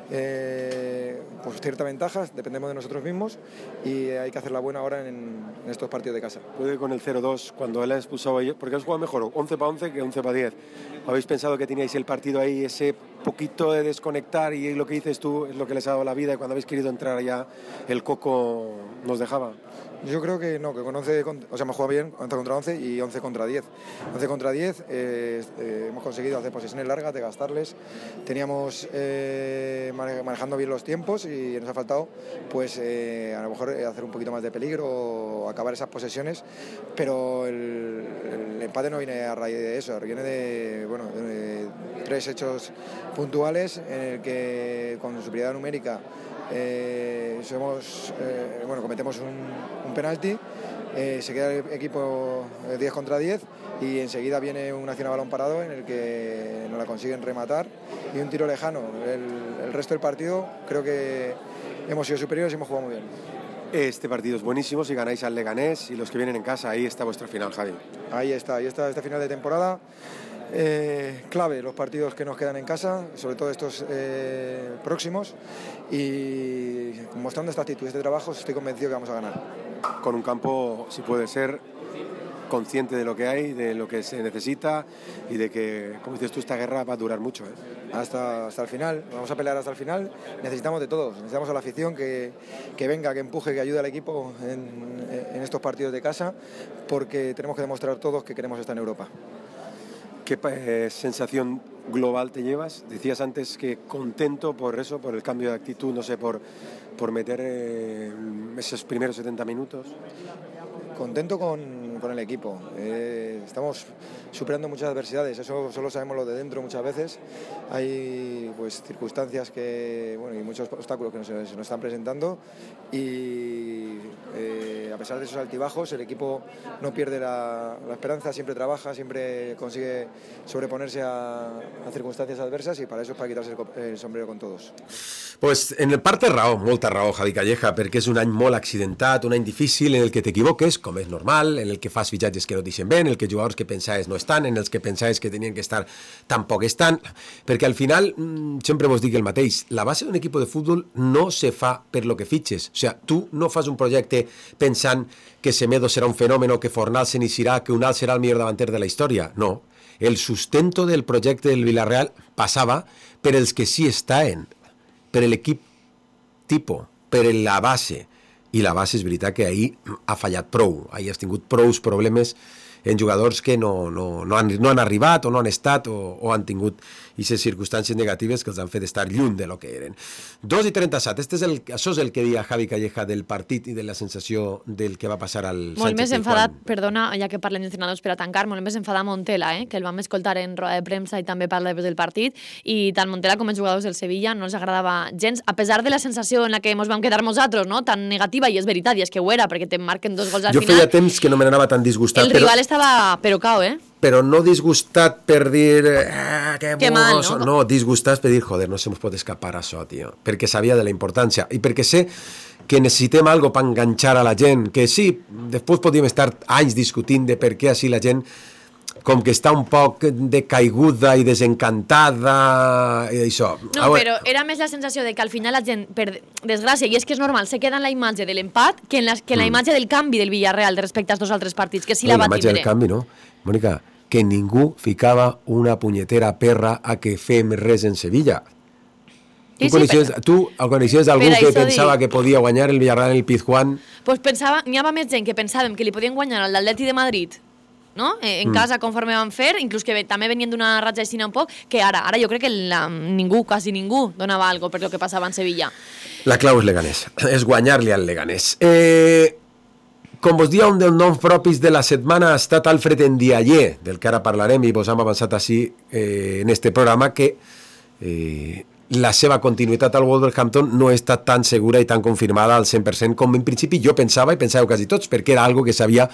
Speaker 20: eh, pues ciertas ventajas, dependemos de nosotros mismos y hay que hacerla buena ahora en, en estos partidos de casa.
Speaker 9: Puede con el cero dos, cuando él ha expulsado ayer, porque has jugado mejor once para once que once para diez. ¿Habéis pensado que teníais el partido ahí, ese poquito de desconectar y lo que dices tú es lo que les ha dado la vida y cuando habéis querido entrar ya el coco nos dejaba.
Speaker 20: Yo creo que no, que con once, o sea, hemos jugado bien, once contra once y once contra diez. once contra diez eh, eh, hemos conseguido hacer posesiones largas, de gastarles. Teníamos eh, manejando bien los tiempos y nos ha faltado, pues, eh, a lo mejor hacer un poquito más de peligro o acabar esas posesiones, pero el, el empate no viene a raíz de eso, viene de, bueno, de tres hechos puntuales en el que con superioridad numérica Eh, somos, eh, bueno, cometemos un, un penalti, eh, se queda el equipo diez contra diez y enseguida viene una acción a balón parado en el que no la consiguen rematar y un tiro lejano. El, el resto del partido creo que hemos sido superiores y hemos jugado muy bien.
Speaker 9: Este partido es buenísimo, si ganáis al Leganés y los que vienen en casa, ahí está vuestra final, Javi.
Speaker 20: Ahí está, ahí está esta final de temporada. Eh, clave los partidos que nos quedan en casa, sobre todo estos eh, próximos, y mostrando esta actitud, este trabajo, estoy convencido que vamos a ganar.
Speaker 9: Con un campo, si puede ser, consciente de lo que hay, de lo que se necesita y de que, como dices tú, esta guerra va a durar mucho, ¿eh?
Speaker 20: Hasta, hasta el final, vamos a pelear hasta el final, necesitamos de todos, necesitamos a la afición que, que venga, que empuje, que ayude al equipo en, en estos partidos de casa, porque tenemos que demostrar todos que queremos estar en Europa.
Speaker 9: ¿Qué eh, sensación global te llevas? Decías antes que contento por eso, por el cambio de actitud, no sé, por, por meter eh, esos primeros setenta minutos.
Speaker 20: Contento con, con el equipo. Eh, estamos superando muchas adversidades, eso solo sabemos lo de dentro muchas veces. Hay pues circunstancias que, bueno, y muchos obstáculos que nos, se nos están presentando y eh, a pesar de esos altibajos el equipo no pierde la, la esperanza, siempre trabaja, siempre consigue sobreponerse a, a circunstancias adversas y para eso es para quitarse el, el sombrero con todos.
Speaker 9: Pues en el part té raó, molta raó, Javi Calleja, perquè és un any molt accidentat, un any difícil en el que t'equivoques, com és normal, en el que fas fitxatges que no t'ixen bé, en el que jugadors que pensaves no estan, en els que pensaves que tenien que estar tampoc estan, perquè al final, sempre vos dic el mateix, la base d'un equip de futbol no se fa per lo que fitxes, o sigui, tu no fas un projecte pensant que Semedo serà un fenòmeno, que Fornal se n'eixirà, que Unal serà el millor davanter de la història, no. El sustento del projecte del Villarreal passava per els que sí estaven, per l'equip tipus, per la base, i la base és veritat que ahir ha fallat prou, ahir has tingut prous problemes en jugadors que no, no, no, han, no han arribat o no han estat o, o han tingut aquestes circumstàncies negatives que els han fet estar lluny de lo que eren. dos i trenta-set, este és el, això és el que deia Javi Calleja del partit i de la sensació del que va passar al Sánchez.
Speaker 5: Molt més enfadat, perdona, ja que parlem d'entrenadors per a tancar, molt més enfadat Montela, eh, que el vam escoltar en roda de premsa i també parla després del partit, i tant Montela com els jugadors del Sevilla no els agradava gens, a pesar de la sensació en la que ens vam quedar nosaltres, no? Tan negativa, i és veritat, i és que ho era, perquè te marquen dos gols al
Speaker 9: jo
Speaker 5: final.
Speaker 9: Jo feia temps que no me n'anava tan disgustat.
Speaker 5: El però... rival estava però cao, eh?
Speaker 9: Però no disgustat per dir ah, que,
Speaker 5: que mal, no?
Speaker 9: No, disgustat per dir, joder, no se ens pot escapar això, tio, perquè sabia de la importància i perquè sé que necessitem algo per enganxar a la gent, que sí, després podíem estar anys discutint de per què així la gent com que està un poc decaiguda i desencantada i això.
Speaker 5: No, però era més la sensació de que al final la gent, per desgràcia, i és que és normal, se queda en la imatge de l'empat que en la, que en la imatge del canvi del Villarreal respecte als dos altres partits, que sí la va tindre.
Speaker 9: La imatge del canvi, no? Mònica, que ningú ficava una punyetera perra a que fem res en Sevilla. Tu, sí, coneixies, però... tu el coneixies d'algú que pensava dic... que podia guanyar el Villarreal en el Pizjuán?
Speaker 5: Pues pensava, n'hi havia més gent que pensàvem que li podien guanyar al d'Atleti de Madrid, no? En mm. casa conforme van fer, inclús que també venien d'una ratxa de Sina un poc, que ara ara jo crec que la, ningú, quasi ningú, donava algo per lo que passava en Sevilla.
Speaker 9: La clau és Leganés, és guanyar-li al Leganés. Eh... Com vos dia, un dels noms propis de la setmana ha estat Alfred Ndiaye, del que ara parlarem i vos hem avançat així eh, en este programa, que eh, la seva continuïtat al Wolverhampton no està tan segura i tan confirmada al cent per cent com en principi jo pensava i pensàveu quasi tots, perquè era algo que s'havia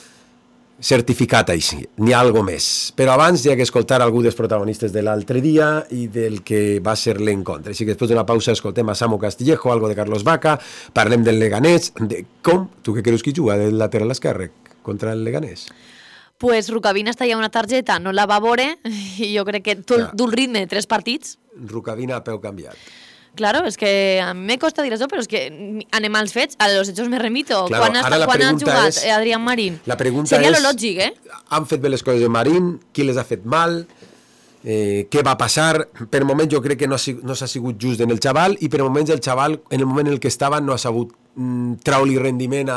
Speaker 9: certificat així, n'hi ha algo més. Però abans hi ha que escoltar algú dels protagonistes de l'altre dia i del que va ser l'encontre. Així que després d'una pausa escoltem a Samu Castillejo, algo de Carlos Vaca, parlem del Leganés, de com, tu què creus que juga del lateral esquerre contra el Leganés?
Speaker 5: Pues Rukavina està ja una targeta, no la va veure, i jo crec que tu, du el ritme de tres partits.
Speaker 9: Rukavina a peu canviat.
Speaker 5: Claro, es que a mí me costa dir això, però és que anem als fets, a los hechos me remito.
Speaker 9: Claro,
Speaker 5: quan ha, quan ha jugat és, Adrián Marín?
Speaker 9: La pregunta
Speaker 5: seria
Speaker 9: és,
Speaker 5: lo lògic, eh?
Speaker 9: Han fet bé les coses de Marín, qui les ha fet mal, eh, què va passar. Per moment jo crec que no, ha, no s'ha sigut just en el xaval, i per moments el xaval, en el moment en el que estava, no ha sabut mm, treure-li rendiment a,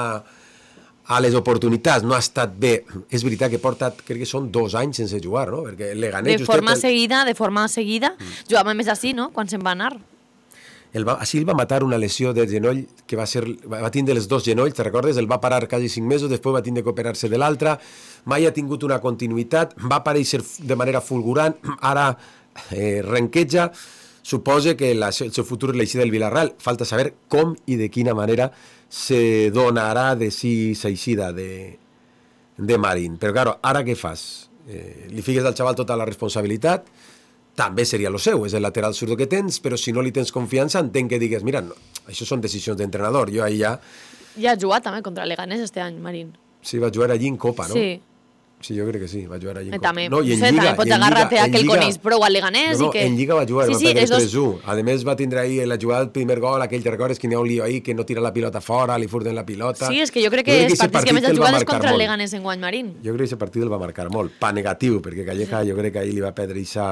Speaker 9: a les oportunitats, no ha estat bé. És veritat que porta, crec que són dos anys sense jugar, no? Perquè el Leganés...
Speaker 5: De forma el... seguida, de forma seguida, mm. jugava més així, no?, quan se'n va anar.
Speaker 9: El va, així el va matar una lesió de genoll que va ser, va tindre els dos genolls, te recordes? El va parar quasi cinc mesos, després va tindre que operar-se de l'altre, mai ha tingut una continuïtat, va aparèixer de manera fulgurant, ara eh, renqueja, suposa que la, el seu futur és l'eixida del Villarreal, falta saber com i de quina manera se donarà de si s'eixida de, de Marín. Però claro, ara què fas? Eh, li fiques al xaval tota la responsabilitat, també seria lo seu, és el lateral zurdo que tens, però si no li tens confiança, entenc que digues, mira, no, això són decisions d'entrenador, jo ahir ja...
Speaker 5: Ja ha jugat també contra Leganés este any, Marín.
Speaker 9: Sí, va jugar allí en Copa, no?
Speaker 5: Sí.
Speaker 9: Sí, jo crec que sí, va jugar allí en
Speaker 5: I
Speaker 9: Copa.
Speaker 5: també,
Speaker 9: no, i en
Speaker 5: sé,
Speaker 9: Lliga,
Speaker 5: també pots agarrar-te a que el coneix prou al Leganés
Speaker 9: no, no,
Speaker 5: i que...
Speaker 9: en Lliga va jugar,
Speaker 5: sí,
Speaker 9: va
Speaker 5: sí,
Speaker 9: perdre
Speaker 5: dos...
Speaker 9: tres u. A més va tindre ahir la jugada del primer gol, aquell, te recordes que n'hi ha un lío ahí, que no tira la pilota fora, li furten la pilota...
Speaker 5: Sí, és que jo crec que, jo crec que els partits que més ha jugat és contra el Leganés en guany, Marín.
Speaker 9: Jo crec que aquest partit el va marcar molt, pa negatiu, perquè Calleja jo crec que ahir li va perdre ixa...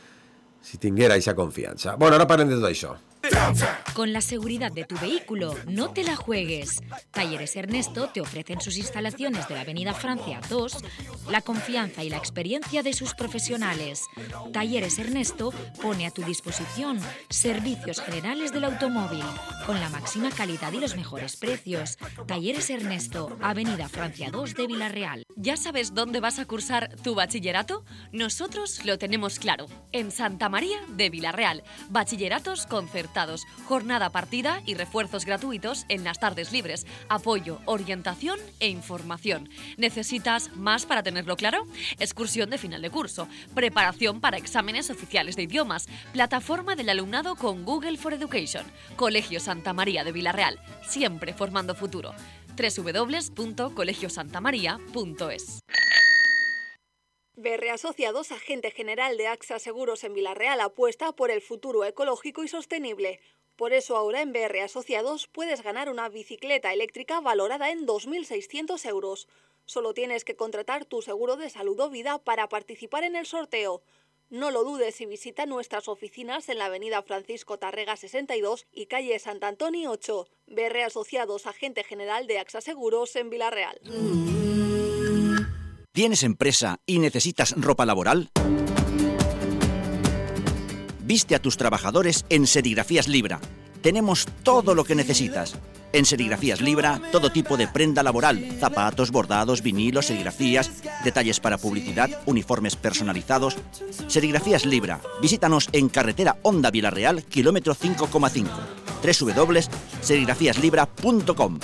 Speaker 9: si tinguera esa confianza. Bueno, ahora parlen de todo eso.
Speaker 1: Con la seguridad de tu vehículo, no te la juegues. Talleres Ernesto te ofrecen sus instalaciones de la Avenida Francia dos, la confianza y la experiencia de sus profesionales. Talleres Ernesto pone a tu disposición servicios generales del automóvil, con la máxima calidad y los mejores precios. Talleres Ernesto, Avenida Francia dos de Villarreal.
Speaker 2: ¿Ya sabes dónde vas a cursar tu bachillerato? Nosotros lo tenemos claro, en Santa María de Villarreal. Bachilleratos concertados, jornada partida y refuerzos gratuitos en las tardes libres, apoyo, orientación e información. ¿Necesitas más para tenerlo claro? Excursión de final de curso, preparación para exámenes oficiales de idiomas, plataforma del alumnado con Google for Education, Colegio Santa María de Villarreal, siempre formando futuro. doble u doble u doble u punto colegio santa maría punto es.
Speaker 11: B R Asociados, agente general de AXA Seguros en Villarreal, apuesta por el futuro ecológico y sostenible. Por eso ahora en B R Asociados puedes ganar una bicicleta eléctrica valorada en dos mil seiscientos euros. Solo tienes que contratar tu seguro de salud o vida para participar en el sorteo. No lo dudes y visita nuestras oficinas en la avenida Francisco Tarrega sesenta y dos y calle Sant Antoni ocho. B R Asociados, agente general de AXA Seguros en Villarreal.
Speaker 22: ¿Tienes empresa y necesitas ropa laboral? Viste a tus trabajadores en Serigrafías Libra. Tenemos todo lo que necesitas. En Serigrafías Libra, todo tipo de prenda laboral, zapatos, bordados, vinilos, serigrafías, detalles para publicidad, uniformes personalizados. Serigrafías Libra. Visítanos en carretera Honda Villarreal, kilómetro cinco coma cinco. doble u doble u doble u punto serigrafías libra punto com.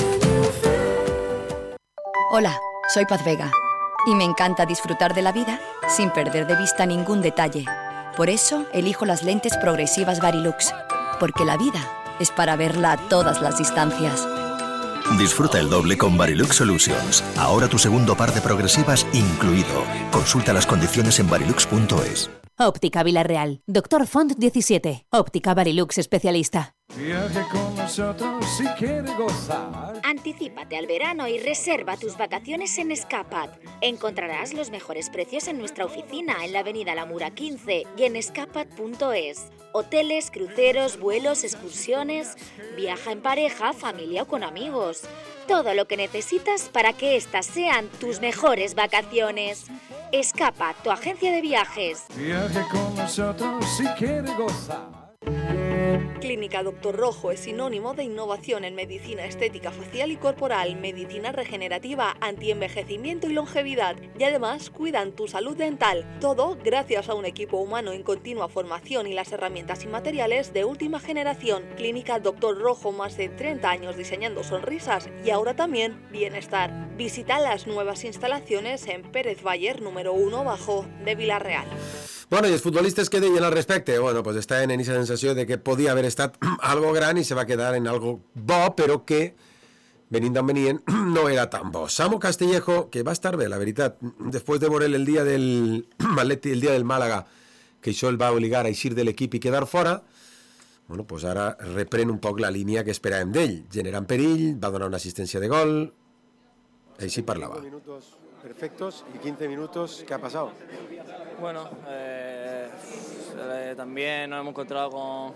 Speaker 23: Hola, soy Paz Vega. Y me encanta disfrutar de la vida sin perder de vista ningún detalle. Por eso elijo las lentes progresivas Varilux, porque la vida es para verla a todas las distancias.
Speaker 24: Disfruta el doble con Varilux Solutions. Ahora tu segundo par de progresivas incluido. Consulta las condiciones en varilux punto es.
Speaker 25: Óptica Villarreal. Doctor Font diecisiete. Óptica Varilux especialista.
Speaker 26: Viaje con nosotros si quiere gozar.
Speaker 7: Anticípate al verano y reserva tus vacaciones en Escapat. Encontrarás los mejores precios en nuestra oficina en la avenida La Mura quince y en escapat punto es. Hoteles, cruceros, vuelos, excursiones. Viaja en pareja, familia o con amigos. Todo lo que necesitas para que estas sean tus mejores vacaciones. Escapat, tu agencia de viajes.
Speaker 26: Viaje con nosotros si quiere gozar.
Speaker 11: Clínica Doctor Rojo es sinónimo de innovación en medicina estética facial y corporal, medicina regenerativa, antienvejecimiento y longevidad. Y además cuidan tu salud dental. Todo gracias a un equipo humano en continua formación y las herramientas y materiales de última generación. Clínica Doctor Rojo, más de treinta años diseñando sonrisas y ahora también bienestar. Visita las nuevas instalaciones en Pérez Bayer, número uno bajo, de Villarreal.
Speaker 9: Bueno, i els futbolistes què deien al respecte? Bueno, pues estaven en aquesta sensació de que podia haver estat algo gran i se va quedar en algo bo, però que, venint d'on venien, no era tan bo. Samu Castillejo, que va estar bé, la veritat, després de veure el dia del Atleti, el dia del Màlaga, que això el va obligar a eixir de l'equip i quedar fora, bueno, pues ara reprèn un poc la línia que esperàvem d'ell. Generant perill, va donar una assistència de gol, així parlava.
Speaker 20: Minutos perfectos y quince minutos, ¿qué ha pasado?
Speaker 27: Bueno, eh,
Speaker 3: Eh, también nos hemos encontrado con,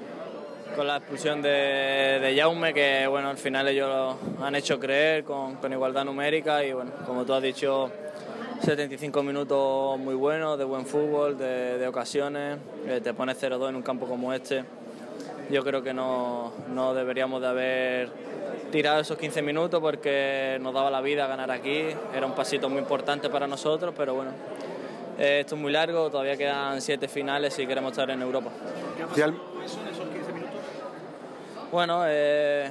Speaker 3: con la expulsión de, de Jaume, que bueno, al final ellos lo han hecho creer con, con igualdad numérica y bueno, como tú has dicho, setenta y cinco minutos muy buenos, de buen fútbol, de, de ocasiones, eh, te pones cero dos en un campo como este. Yo creo que no, no deberíamos de haber tirado esos quince minutos porque nos daba la vida ganar aquí, era un pasito muy importante para nosotros, pero bueno, eh, esto es muy largo, todavía quedan siete finales si queremos estar en Europa.
Speaker 4: ¿Qué ha pasado con eso en esos quince minutos?
Speaker 3: Bueno, eh, eh,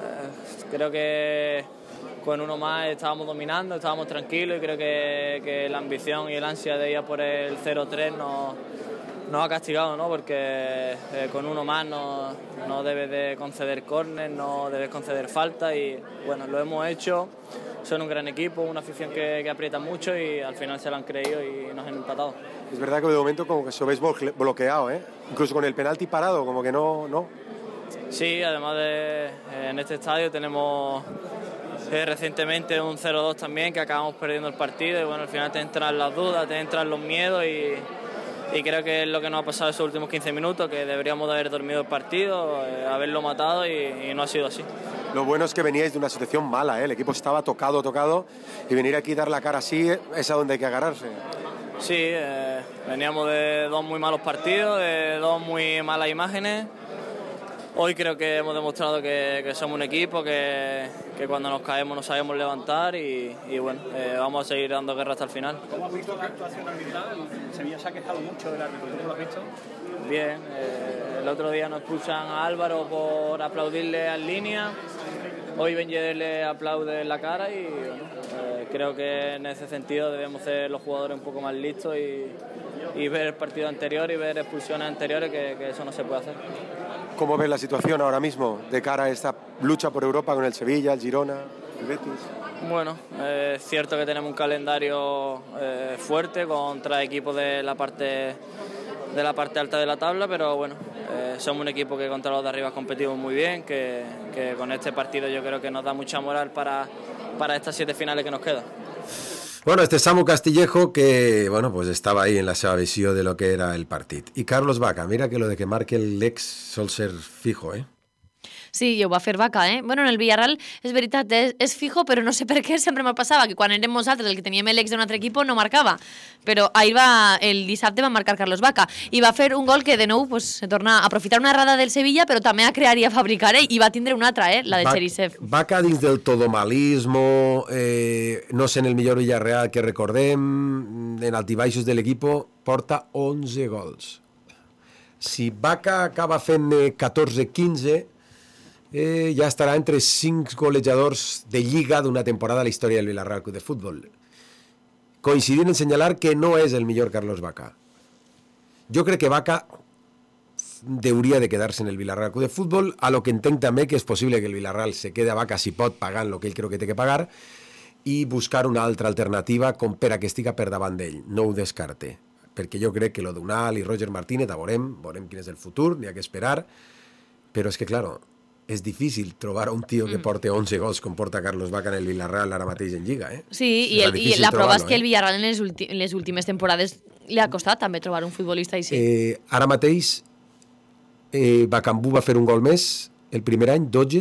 Speaker 3: creo que con uno más estábamos dominando, estábamos tranquilos y creo que, que la ambición y el ansia de ir a por el cero tres nos, nos ha castigado, ¿no? Porque eh, con uno más no, no debes de conceder córner, no debes conceder falta y bueno, lo hemos hecho. Son un gran equipo, una afición que, que aprieta mucho y al final se lo han creído y nos han empatado.
Speaker 9: Es verdad que de momento como que os habéis bloqueado, ¿eh? Incluso con el penalti parado, como que no... no.
Speaker 3: Sí, además de en este estadio tenemos eh, recientemente un cero dos también, que acabamos perdiendo el partido y bueno, al final te entran las dudas, te entran los miedos y, y creo que es lo que nos ha pasado esos últimos quince minutos, que deberíamos de haber dormido el partido, eh, haberlo matado y, y no ha sido así.
Speaker 9: Lo bueno es que veníais de una situación mala, ¿eh? El equipo estaba tocado, tocado y venir aquí y dar la cara así es a donde hay que agarrarse.
Speaker 3: Sí, eh, veníamos de dos muy malos partidos, de dos muy malas imágenes. Hoy creo que hemos demostrado que, que somos un equipo, que, que cuando nos caemos nos sabemos levantar y, y bueno, eh, vamos a seguir dando guerra hasta el final.
Speaker 4: ¿Cómo has visto la actuación arbitral? Sevilla se ha quejado mucho del árbitro, ¿cómo lo has visto?
Speaker 3: Bien, eh, el otro día nos expulsan a Álvaro por aplaudirle en línea, hoy Ben Yedder le aplaude en la cara y bueno, eh, creo que en ese sentido debemos ser los jugadores un poco más listos y, y ver el partido anterior y ver expulsiones anteriores, que, que eso no se puede hacer.
Speaker 9: ¿Cómo ves la situación ahora mismo de cara a esta lucha por Europa con el Sevilla, el Girona, el Betis?
Speaker 3: Bueno, eh, es cierto que tenemos un calendario eh, fuerte contra equipos de la parte de la parte alta de la tabla, pero bueno, eh, somos un equipo que contra los de arriba competimos muy bien, que, que con este partido yo creo que nos da mucha moral para, para estas siete finales que nos quedan.
Speaker 9: Bueno, este Samu Castillejo que, bueno, pues estava ahí en la seva visió de lo que era el partit. I Carlos Vaca, mira que lo de que marque l'ex sol ser fijo, eh?
Speaker 5: Sí, i ho va fer Vaca, eh? Bueno, en el Villarreal, és veritat, és, és fijo, però no sé per què sempre me passava que quan érem nosaltres, el que teníem l'ex d'un altre equip, no marcava. Però ahir va, el dissabte va marcar Carlos Vaca i va fer un gol que de nou pues, se torna a aprofitar una errada del Sevilla, però també a crear i a fabricar, eh? I va tindre una altra, eh? La de Cherisev.
Speaker 9: Vaca dins del todomalismo, eh, no sé, en el millor Villarreal que recordem, en altibaixos de l'equipo, porta onze gols. Si Vaca acaba fent catorze quinze, Eh, ja estarà entre cinc golejadors de Lliga d'una temporada a la història del Villarreal Club de Fútbol. Coincidint en senyalar que no és el millor Carlos Vaca. Jo crec que Vaca hauria de quedar-se en el Villarreal Club de Fútbol, a lo que entenc també que és possible que el Villarreal se quede a Vaca si pot pagant el que ell creu que té que pagar i buscar una altra alternativa com per a que estiga per davant d'ell. No ho descarte, perquè jo crec que lo d'Unal i Roger Martínez, veurem, veurem quin és el futur, n'hi ha que esperar, però és que, claro, és difícil trobar un tio que porte onze gols com porta Carlos Vaca en el Villarreal ara mateix en Lliga, eh?
Speaker 5: Sí, i, el, i la prova és que el Villarreal en les, ulti, en les últimes temporades li ha costat també trobar un futbolista així.
Speaker 9: Eh, ara mateix eh, Bacambú va fer un gol més el primer any, dotze,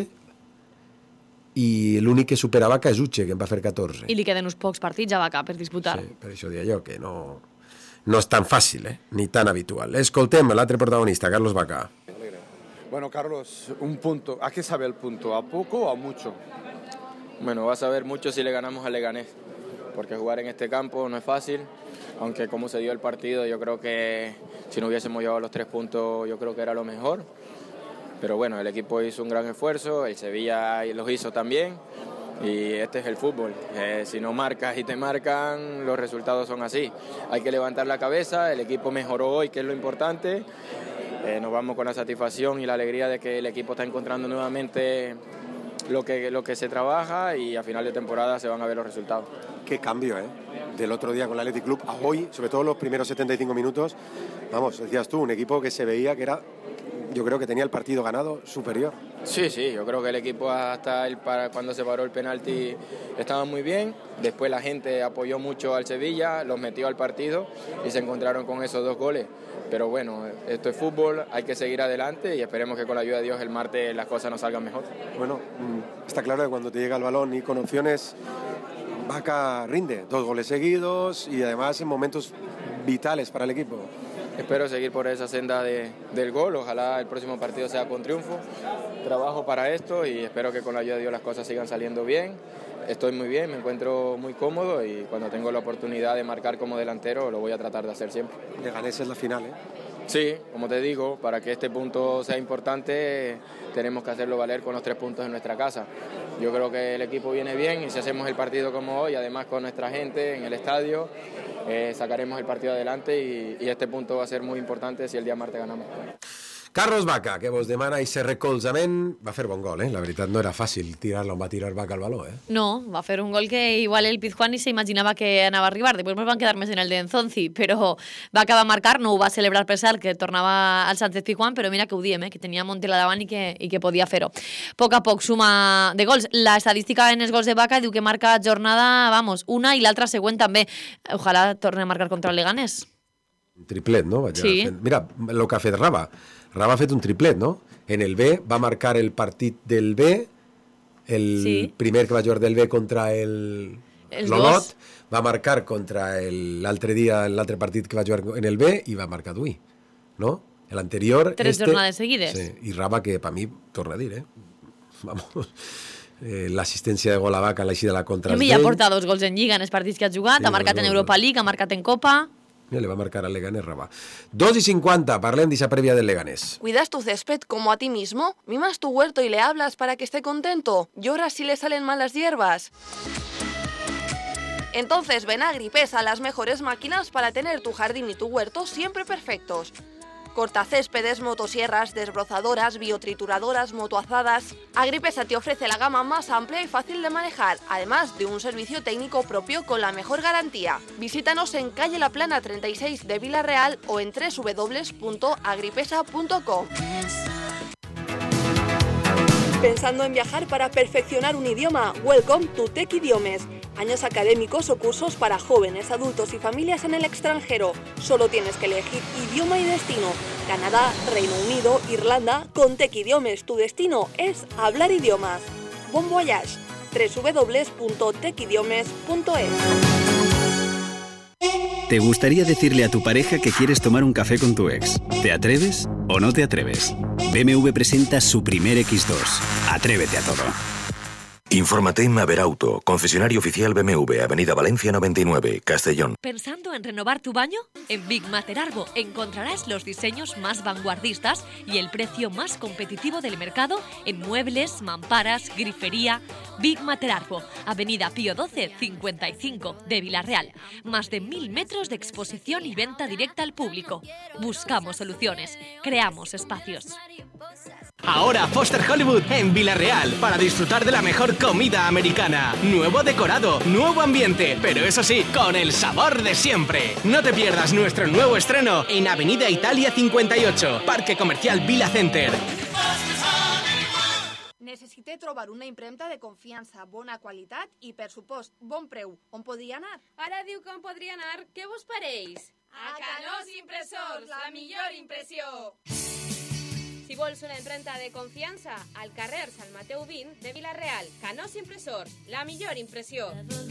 Speaker 9: i l'únic que supera Vaca és Uche, que en va fer catorze.
Speaker 5: I li queden uns pocs partits a Vaca per disputar.
Speaker 9: Sí, per això deia jo que no, no és tan fàcil, eh? Ni tan habitual. Escoltem l'altre protagonista, Carlos Vaca.
Speaker 21: Bueno, Carlos, un punto. ¿A qué sabe el punto? ¿A poco o a mucho?
Speaker 6: Bueno, va a saber mucho si le ganamos al Leganés, porque jugar en este campo no es fácil, aunque como se dio el partido, yo creo que si no hubiésemos llevado los tres puntos, yo creo que era lo mejor. Pero bueno, el equipo hizo un gran esfuerzo, el Sevilla los hizo también, y este es el fútbol. Eh, si no marcas y te marcan, los resultados son así. Hay que levantar la cabeza, el equipo mejoró hoy, que es lo importante. Eh, nos vamos con la satisfacción y la alegría de que el equipo está encontrando nuevamente lo que, lo que se trabaja y a final de temporada se van a ver los resultados.
Speaker 9: Qué cambio, ¿eh? Del otro día con el Athletic Club a hoy, sobre todo los primeros setenta y cinco minutos, vamos, decías tú, un equipo que se veía que era, yo creo que tenía el partido ganado superior.
Speaker 6: Sí, sí, yo creo que el equipo hasta el, para cuando se paró el penalti estaba muy bien. Después la gente apoyó mucho al Sevilla, los metió al partido y se encontraron con esos dos goles. Pero bueno, esto es fútbol, hay que seguir adelante y esperemos que con la ayuda de Dios el martes las cosas nos salgan mejor.
Speaker 9: Bueno, está claro que cuando te llega el balón y con opciones, Vaca rinde. Dos goles seguidos y además en momentos vitales para el equipo.
Speaker 6: Espero seguir por esa senda de, del gol, ojalá el próximo partido sea con triunfo. Trabajo para esto y espero que con la ayuda de Dios las cosas sigan saliendo bien. Estoy muy bien, me encuentro muy cómodo y cuando tengo la oportunidad de marcar como delantero lo voy a tratar de hacer siempre.
Speaker 9: Leganés es la final, ¿eh?
Speaker 6: Sí, como te digo, para que este punto sea importante tenemos que hacerlo valer con los tres puntos en nuestra casa. Yo creo que el equipo viene bien y si hacemos el partido como hoy, además con nuestra gente en el estadio, eh, sacaremos el partido adelante y, y este punto va a ser muy importante si el día martes ganamos.
Speaker 9: Carlos Vaca, que vos demana i se recolzament, va fer bon gol, eh? La veritat no era fàcil tirar-lo, on va tirar Vaca al baló, eh?
Speaker 5: No, va fer un gol que igual el Pizjuán ni se imaginava que anava a arribar. Després ens van quedar més en el de Enzonzi, però va acabar a marcar, no ho va celebrar per cert, que tornava al Sánchez Pizjuán, però mira que ho diem, eh? Que tenia Montela davant i que, i que podia fer-ho. A poc a poc suma de gols. La estadística en els gols de Vaca diu que marca jornada, vamos, una i l'altra següent també. Ojalà torni a marcar contra el Leganés.
Speaker 9: Un triplet, no? Vaig
Speaker 5: Sí.
Speaker 9: fent... Mira, el que ha fet Raba. Raba ha fet un triplet, no? En el B va marcar el partit del B, el
Speaker 5: Sí.
Speaker 9: primer que va jugar del B contra el
Speaker 5: Els
Speaker 9: l'Olot,
Speaker 5: dos.
Speaker 9: va marcar contra el- l'altre dia, l'altre partit que va jugar en el B i va marcar d'avui, no? L'anterior...
Speaker 5: Tres
Speaker 9: este...
Speaker 5: jornades seguides.
Speaker 9: Sí, i Raba, que per mi, torna a dir, eh? Vamos... Eh, l'assistència de gol a Vaca, l'així de la contra
Speaker 5: I ja porta dos gols en Lliga en els partits que ha jugat,
Speaker 9: Sí,
Speaker 5: ha marcat
Speaker 9: dos
Speaker 5: en
Speaker 9: gols.
Speaker 5: Europa League, ha marcat en Copa...
Speaker 9: Mira, le va a marcar al Leganés Raba. dos y cincuenta, parlem d'esa prèvia del Leganés.
Speaker 11: ¿Cuidas tu césped como a ti mismo? ¿Mimas tu huerto y le hablas para que esté contento? ¿Lloras si le salen mal las hierbas? Entonces ven a Agripesa, las mejores máquinas para tener tu jardín y tu huerto siempre perfectos. Cortacéspedes, motosierras, desbrozadoras, biotrituradoras, motoazadas. Agripesa te ofrece la gama más amplia y fácil de manejar, además de un servicio técnico propio con la mejor garantía. Visítanos en calle La Plana treinta y seis de Villarreal o en doble u doble u doble u punto agripesa punto com. ¿Pensando en viajar para perfeccionar un idioma? Welcome to Tech Idiomes. Años académicos o cursos para jóvenes, adultos y familias en el extranjero. Solo tienes que elegir idioma y destino. Canadá, Reino Unido, Irlanda. Con Tech Idiomes tu destino es hablar idiomas. Bon voyage. doble u doble u doble u punto tech idiomes punto es.
Speaker 8: ¿Te gustaría decirle a tu pareja que quieres tomar un café con tu ex? ¿Te atreves o no te atreves? B M W presenta su primer equis dos. Atrévete a todo.
Speaker 24: Infórmate en Maverauto, concesionario oficial B M W, Avenida Valencia noventa y nueve, Castellón.
Speaker 2: ¿Pensando en renovar tu baño? En Big Materarbo encontrarás los diseños más vanguardistas y el precio más competitivo del mercado en muebles, mamparas, grifería. Big Materarbo, Avenida Pío doce, cincuenta y cinco, de Villarreal. Más de mil metros de exposición y venta directa al público. Buscamos soluciones, creamos espacios.
Speaker 10: Ahora Foster Hollywood en Villarreal para disfrutar de la mejor comida americana. Nuevo decorado, nuevo ambiente, pero eso sí, con el sabor de siempre. No te pierdas nuestro nuevo estreno en Avenida Italia cincuenta y ocho, Parque Comercial Vila Center.
Speaker 11: Necessité trobar una impremta de confiança, bona qualitat i, per supost, bon preu. On podria anar?
Speaker 12: Ara diu que on podria anar. Què vos pareix? A Canós Impressors, la millor impressió. Si vols una impremta de confiança, al carrer Sant Mateu vint de Villarreal, Canós Impressors, la millor impressió.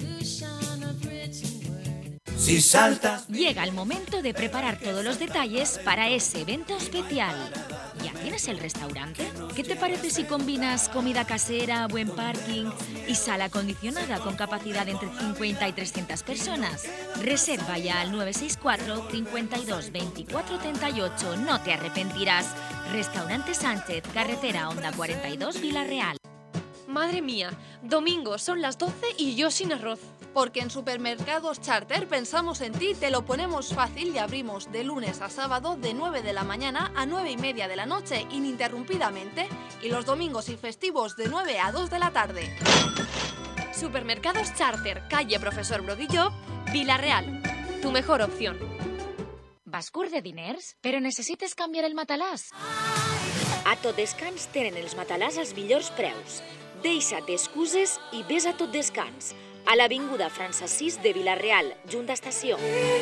Speaker 1: Si saltas... Llega el momento de preparar todos los detalles para ese evento especial. ¿Ya tienes el restaurante? ¿Qué te parece si combinas comida casera, buen parking y sala acondicionada con capacidad de entre cincuenta y trescientas personas? Reserva ya al nueve seis cuatro, cincuenta y dos, veinticuatro treinta y ocho. No te arrepentirás. Restaurante Sánchez, carretera Honda cuarenta y dos, Villarreal.
Speaker 2: Madre mía, domingo son las doce y yo sin arroz.
Speaker 11: Porque en Supermercados Charter pensamos en ti, te lo ponemos fácil y abrimos de lunes a sábado de nueve de la mañana a nueve y media de la noche ininterrumpidamente y los domingos y festivos de nueve a dos de la tarde.
Speaker 2: Supermercados Charter, calle Profesor Brodillo, Villarreal. Tu mejor opción.
Speaker 1: ¿Vas curt de diners? Pero necesites cambiar el matalàs.
Speaker 7: A Tot Descans tenen els matalàs als millors preus. Deixa't d'excuses i ves a Tot Descans, a l'avinguda França sis de Vila-real, junt a estació.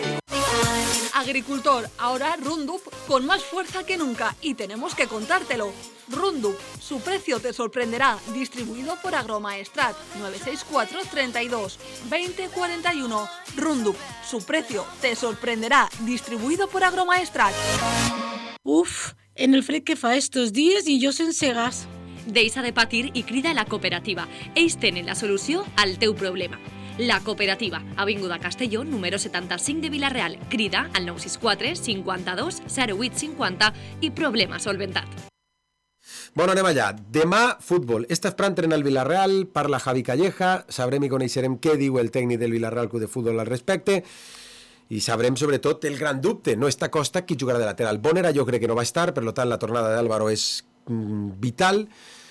Speaker 11: Agricultor, ahora Roundup con más fuerza que nunca y tenemos que contártelo. Roundup, su precio te sorprenderá, distribuido por Agromaestrat, nueve seis cuatro, treinta y dos, veinte cuarenta y uno. Roundup, su precio te sorprenderá, distribuido por Agromaestrat.
Speaker 13: Uf, en el fred que fa estos dies i jo sense gas.
Speaker 2: Deixa de patir i crida a la cooperativa. Ells tenen la solució al teu problema. La Cooperativa, avinguda Castelló, número setanta-cinc de Vila-real. Crida al nou sis quatre, cinquanta-dos, zero vuit cinquanta i problema solventat.
Speaker 9: Bueno, anem allà. Demà, futbol. Esta esperant en el Vila-real, parla Javi Calleja, sabrem i coneixerem què diu el tècnic del Vila-real Club de Futbol al respecte i sabrem sobretot el gran dubte. No està Costa, qui jugarà de lateral. Bonera jo crec que no va estar, per tant la tornada d'Álvaro és mm, vital.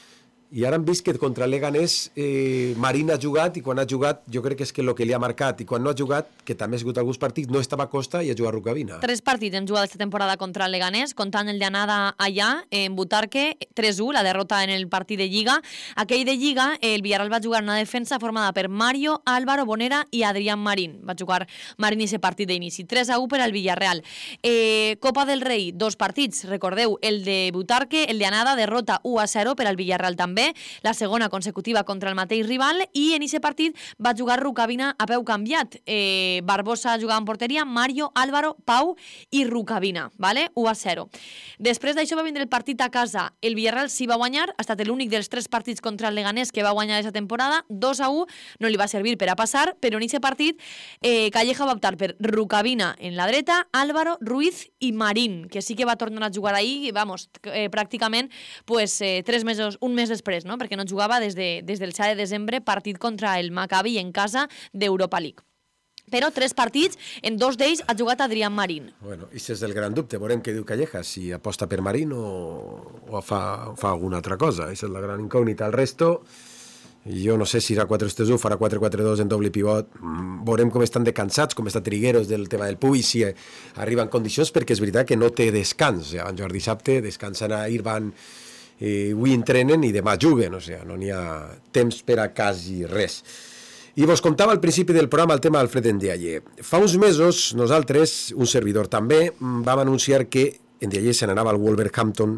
Speaker 9: I ara hem vist que contra Leganés eh, Marín ha jugat i quan ha jugat jo crec que és que el que li ha marcat i quan no ha jugat, que també ha sigut alguns partits, no estava Costa i ha jugat Rukavina.
Speaker 5: Tres partits hem jugat aquesta temporada contra el Leganés, comptant el d'anada allà, en Butarque, tres a u, la derrota en el partit de Lliga. Aquell de Lliga, el Villarreal va jugar una defensa formada per Mario, Álvaro, Bonera i Adrián Marín. Va jugar Marín i ese partit d'inici. tres a u per al Villarreal. Eh, Copa del Rei, dos partits, recordeu, el de Butarque, el d'anada, derrota u a zero per al Villarreal també, la segona consecutiva contra el mateix rival, i en aquest partit va jugar Rukavina a peu canviat. Eh, Barbosa jugava en porteria, Mario, Álvaro, Pau i Rukavina, vale? u a zero. Després d'això va vindre el partit a casa. El Villarreal sí va guanyar, ha estat l'únic dels tres partits contra el Leganés que va guanyar aquesta temporada, dos a u, no li va servir per a passar, però en aquest partit eh, Calleja va optar per Rukavina en la dreta, Álvaro, Ruiz i Marín, que sí que va tornar a jugar ahir, vamos, eh, pràcticament pues, eh, tres mesos, un mes després, no? Perquè no jugava des, de, des del set de desembre, partit contra el Maccabi en casa d'Europa League. Però tres partits, en dos d'ells ha jugat Adrián Marín.
Speaker 9: Bueno, i és el gran dubte, veurem què diu Calleja, si aposta per Marín o, o fa, fa alguna altra cosa. Aquesta és la gran incògnita. El resto, jo no sé si serà quatre tres u, farà quatre quatre dos en doble pivot. Veurem com estan de cansats, com està Trigueros del tema del Puy, si arriba en condicions, perquè és veritat que no té descans. En Jordi dissabte descansen ahir, van... Eh, avui entrenen i demà juguen, o sigui, no n'hi ha temps per a quasi res. I vos contava al principi del programa el tema d'Alfred Ndiaye. Fa uns mesos, nosaltres, un servidor també, vam anunciar que Ndiaye se n'anava al Wolverhampton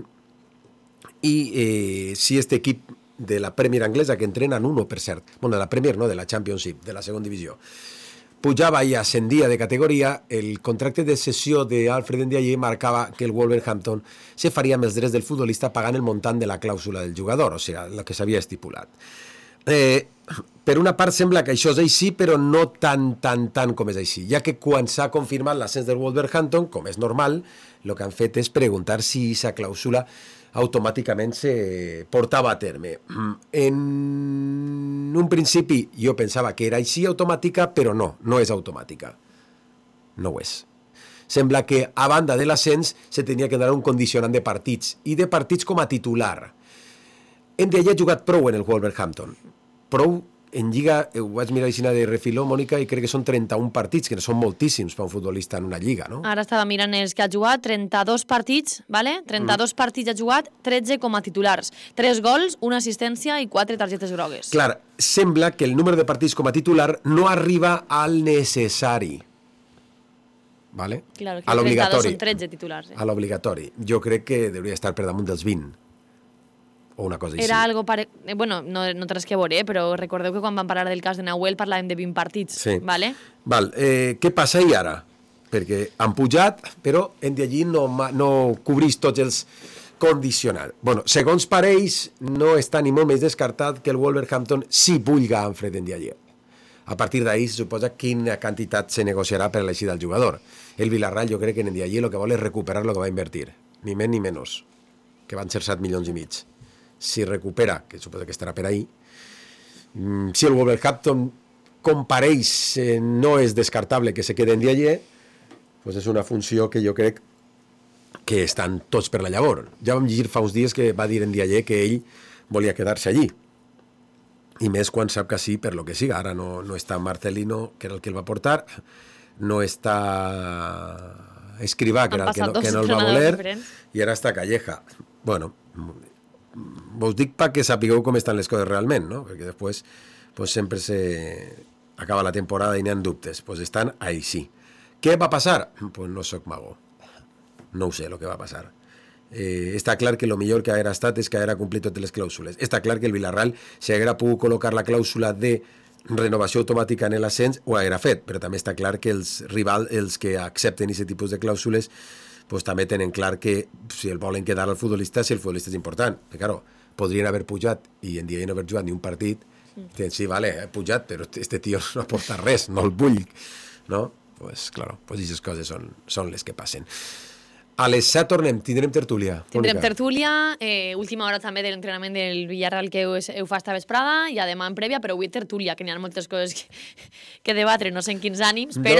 Speaker 9: i eh, si este equip de la Premier anglesa, que entrena en uno, per cert, bueno, de la Premier, no, de la Championship, de la segona divisió, pujava i ascendia de categoria, el contracte de cessió d'Alfred Ndiaye marcava que el Wolverhampton se faria amb els drets del futbolista pagant el muntant de la clàusula del jugador, o sigui, el que s'havia estipulat. Eh, per una part sembla que això és així, però no tan, tan, tan com és així, ja que quan s'ha confirmat l'ascens del Wolverhampton, com és normal, el que han fet és preguntar si aquesta clàusula automàticament se portava a terme. En un principi jo pensava que era així automàtica, però no, no és automàtica. No ho és. Sembla que a banda de l'ascens se tenia que donar un condicionant de partits, i de partits com a titular. Ndiaye ha jugat prou en el Wolverhampton. Prou en Lliga, ho vaig mirar així de refiló, Mònica, i crec que són trenta-un partits, que són moltíssims per un futbolista en una lliga, no?
Speaker 5: Ara estava mirant els que ha jugat, trenta-dos partits, ¿vale? trenta-dos mm. partits ha jugat, tretze com a titulars. tres gols, una assistència i quatre targetes grogues.
Speaker 9: Clar, sembla que el número de partits com a titular no arriba al necessari. ¿Vale?
Speaker 5: Claro, que trenta-dos són tretze titulars. Eh?
Speaker 9: A l'obligatori. Jo crec que hauria estar per damunt dels vint. O una cosa així.
Speaker 5: Era algo pare... Bueno, no, no té res que veure, eh? Però recordeu que quan vam parlar del cas de Nahuel parlàvem de vint partits,
Speaker 9: sí.
Speaker 5: ¿vale?
Speaker 9: Val, eh, què passa i ara? Perquè han pujat, però Ndiaye no, no cobreix tots els condicionants. Bueno, segons pareix, no està ni molt més descartat que el Wolverhampton sí vulga Alfred Ndiaye. A partir d'ahí se suposa quina quantitat se negociarà per l'eixida del jugador. El Villarreal, jo crec que Ndiaye el que vol és recuperar el que va invertir. Ni més ni menys, que van ser set milions i mig. Si recupera, que suposa que estarà per ahí, si el Wolverhampton compareix, eh, no és descartable que se quede Ndiaye, pues és una funció que jo crec que estan tots per la llavor. Ja vam llegir fa uns dies que va dir Ndiaye que ell volia quedar-se allí. I més quan sap que sí, per lo que siga. Ara no, no està Marcelino, que era el que el va portar, no està Escrivà, que era el que no, que no el va voler, i ara està Calleja. Bueno, Vos dic perquè sapigueu com estan les coses realment, no? Perquè després pues, sempre se acaba la temporada i n'hi ha dubtes. Pues estan així. Què va passar? Pues no sóc mago. No ho sé el que va passar. Eh, està clar que el millor que haguera estat és que haguera complit totes les clàusules. Està clar que el Villarreal, si haguera pogut col·locar la clàusula de renovació automàtica en l'ascens, ho haguera fet, però també està clar que els rivals, els que accepten aquest tipus de clàusules, pues, també tenen clar que si el volen quedar al futbolista, si el futbolista és important. Perquè, claro, podrien haver pujat i en dia no haver jugat ni un partit, sí, sí vale, he pujat, però este tio no aporta res, no el vull, no? Pues, claro, pues aquestes coses són, són les que passen. A les set tornem, tindrem tertúlia.
Speaker 5: Tindrem tertúlia, eh, última hora també de l'entrenament del Villarreal que heu, heu fa esta vesprada i demà en prèvia, però avui tertúlia, que n'hi ha moltes coses que, que debatre, no sé en quins ànims, però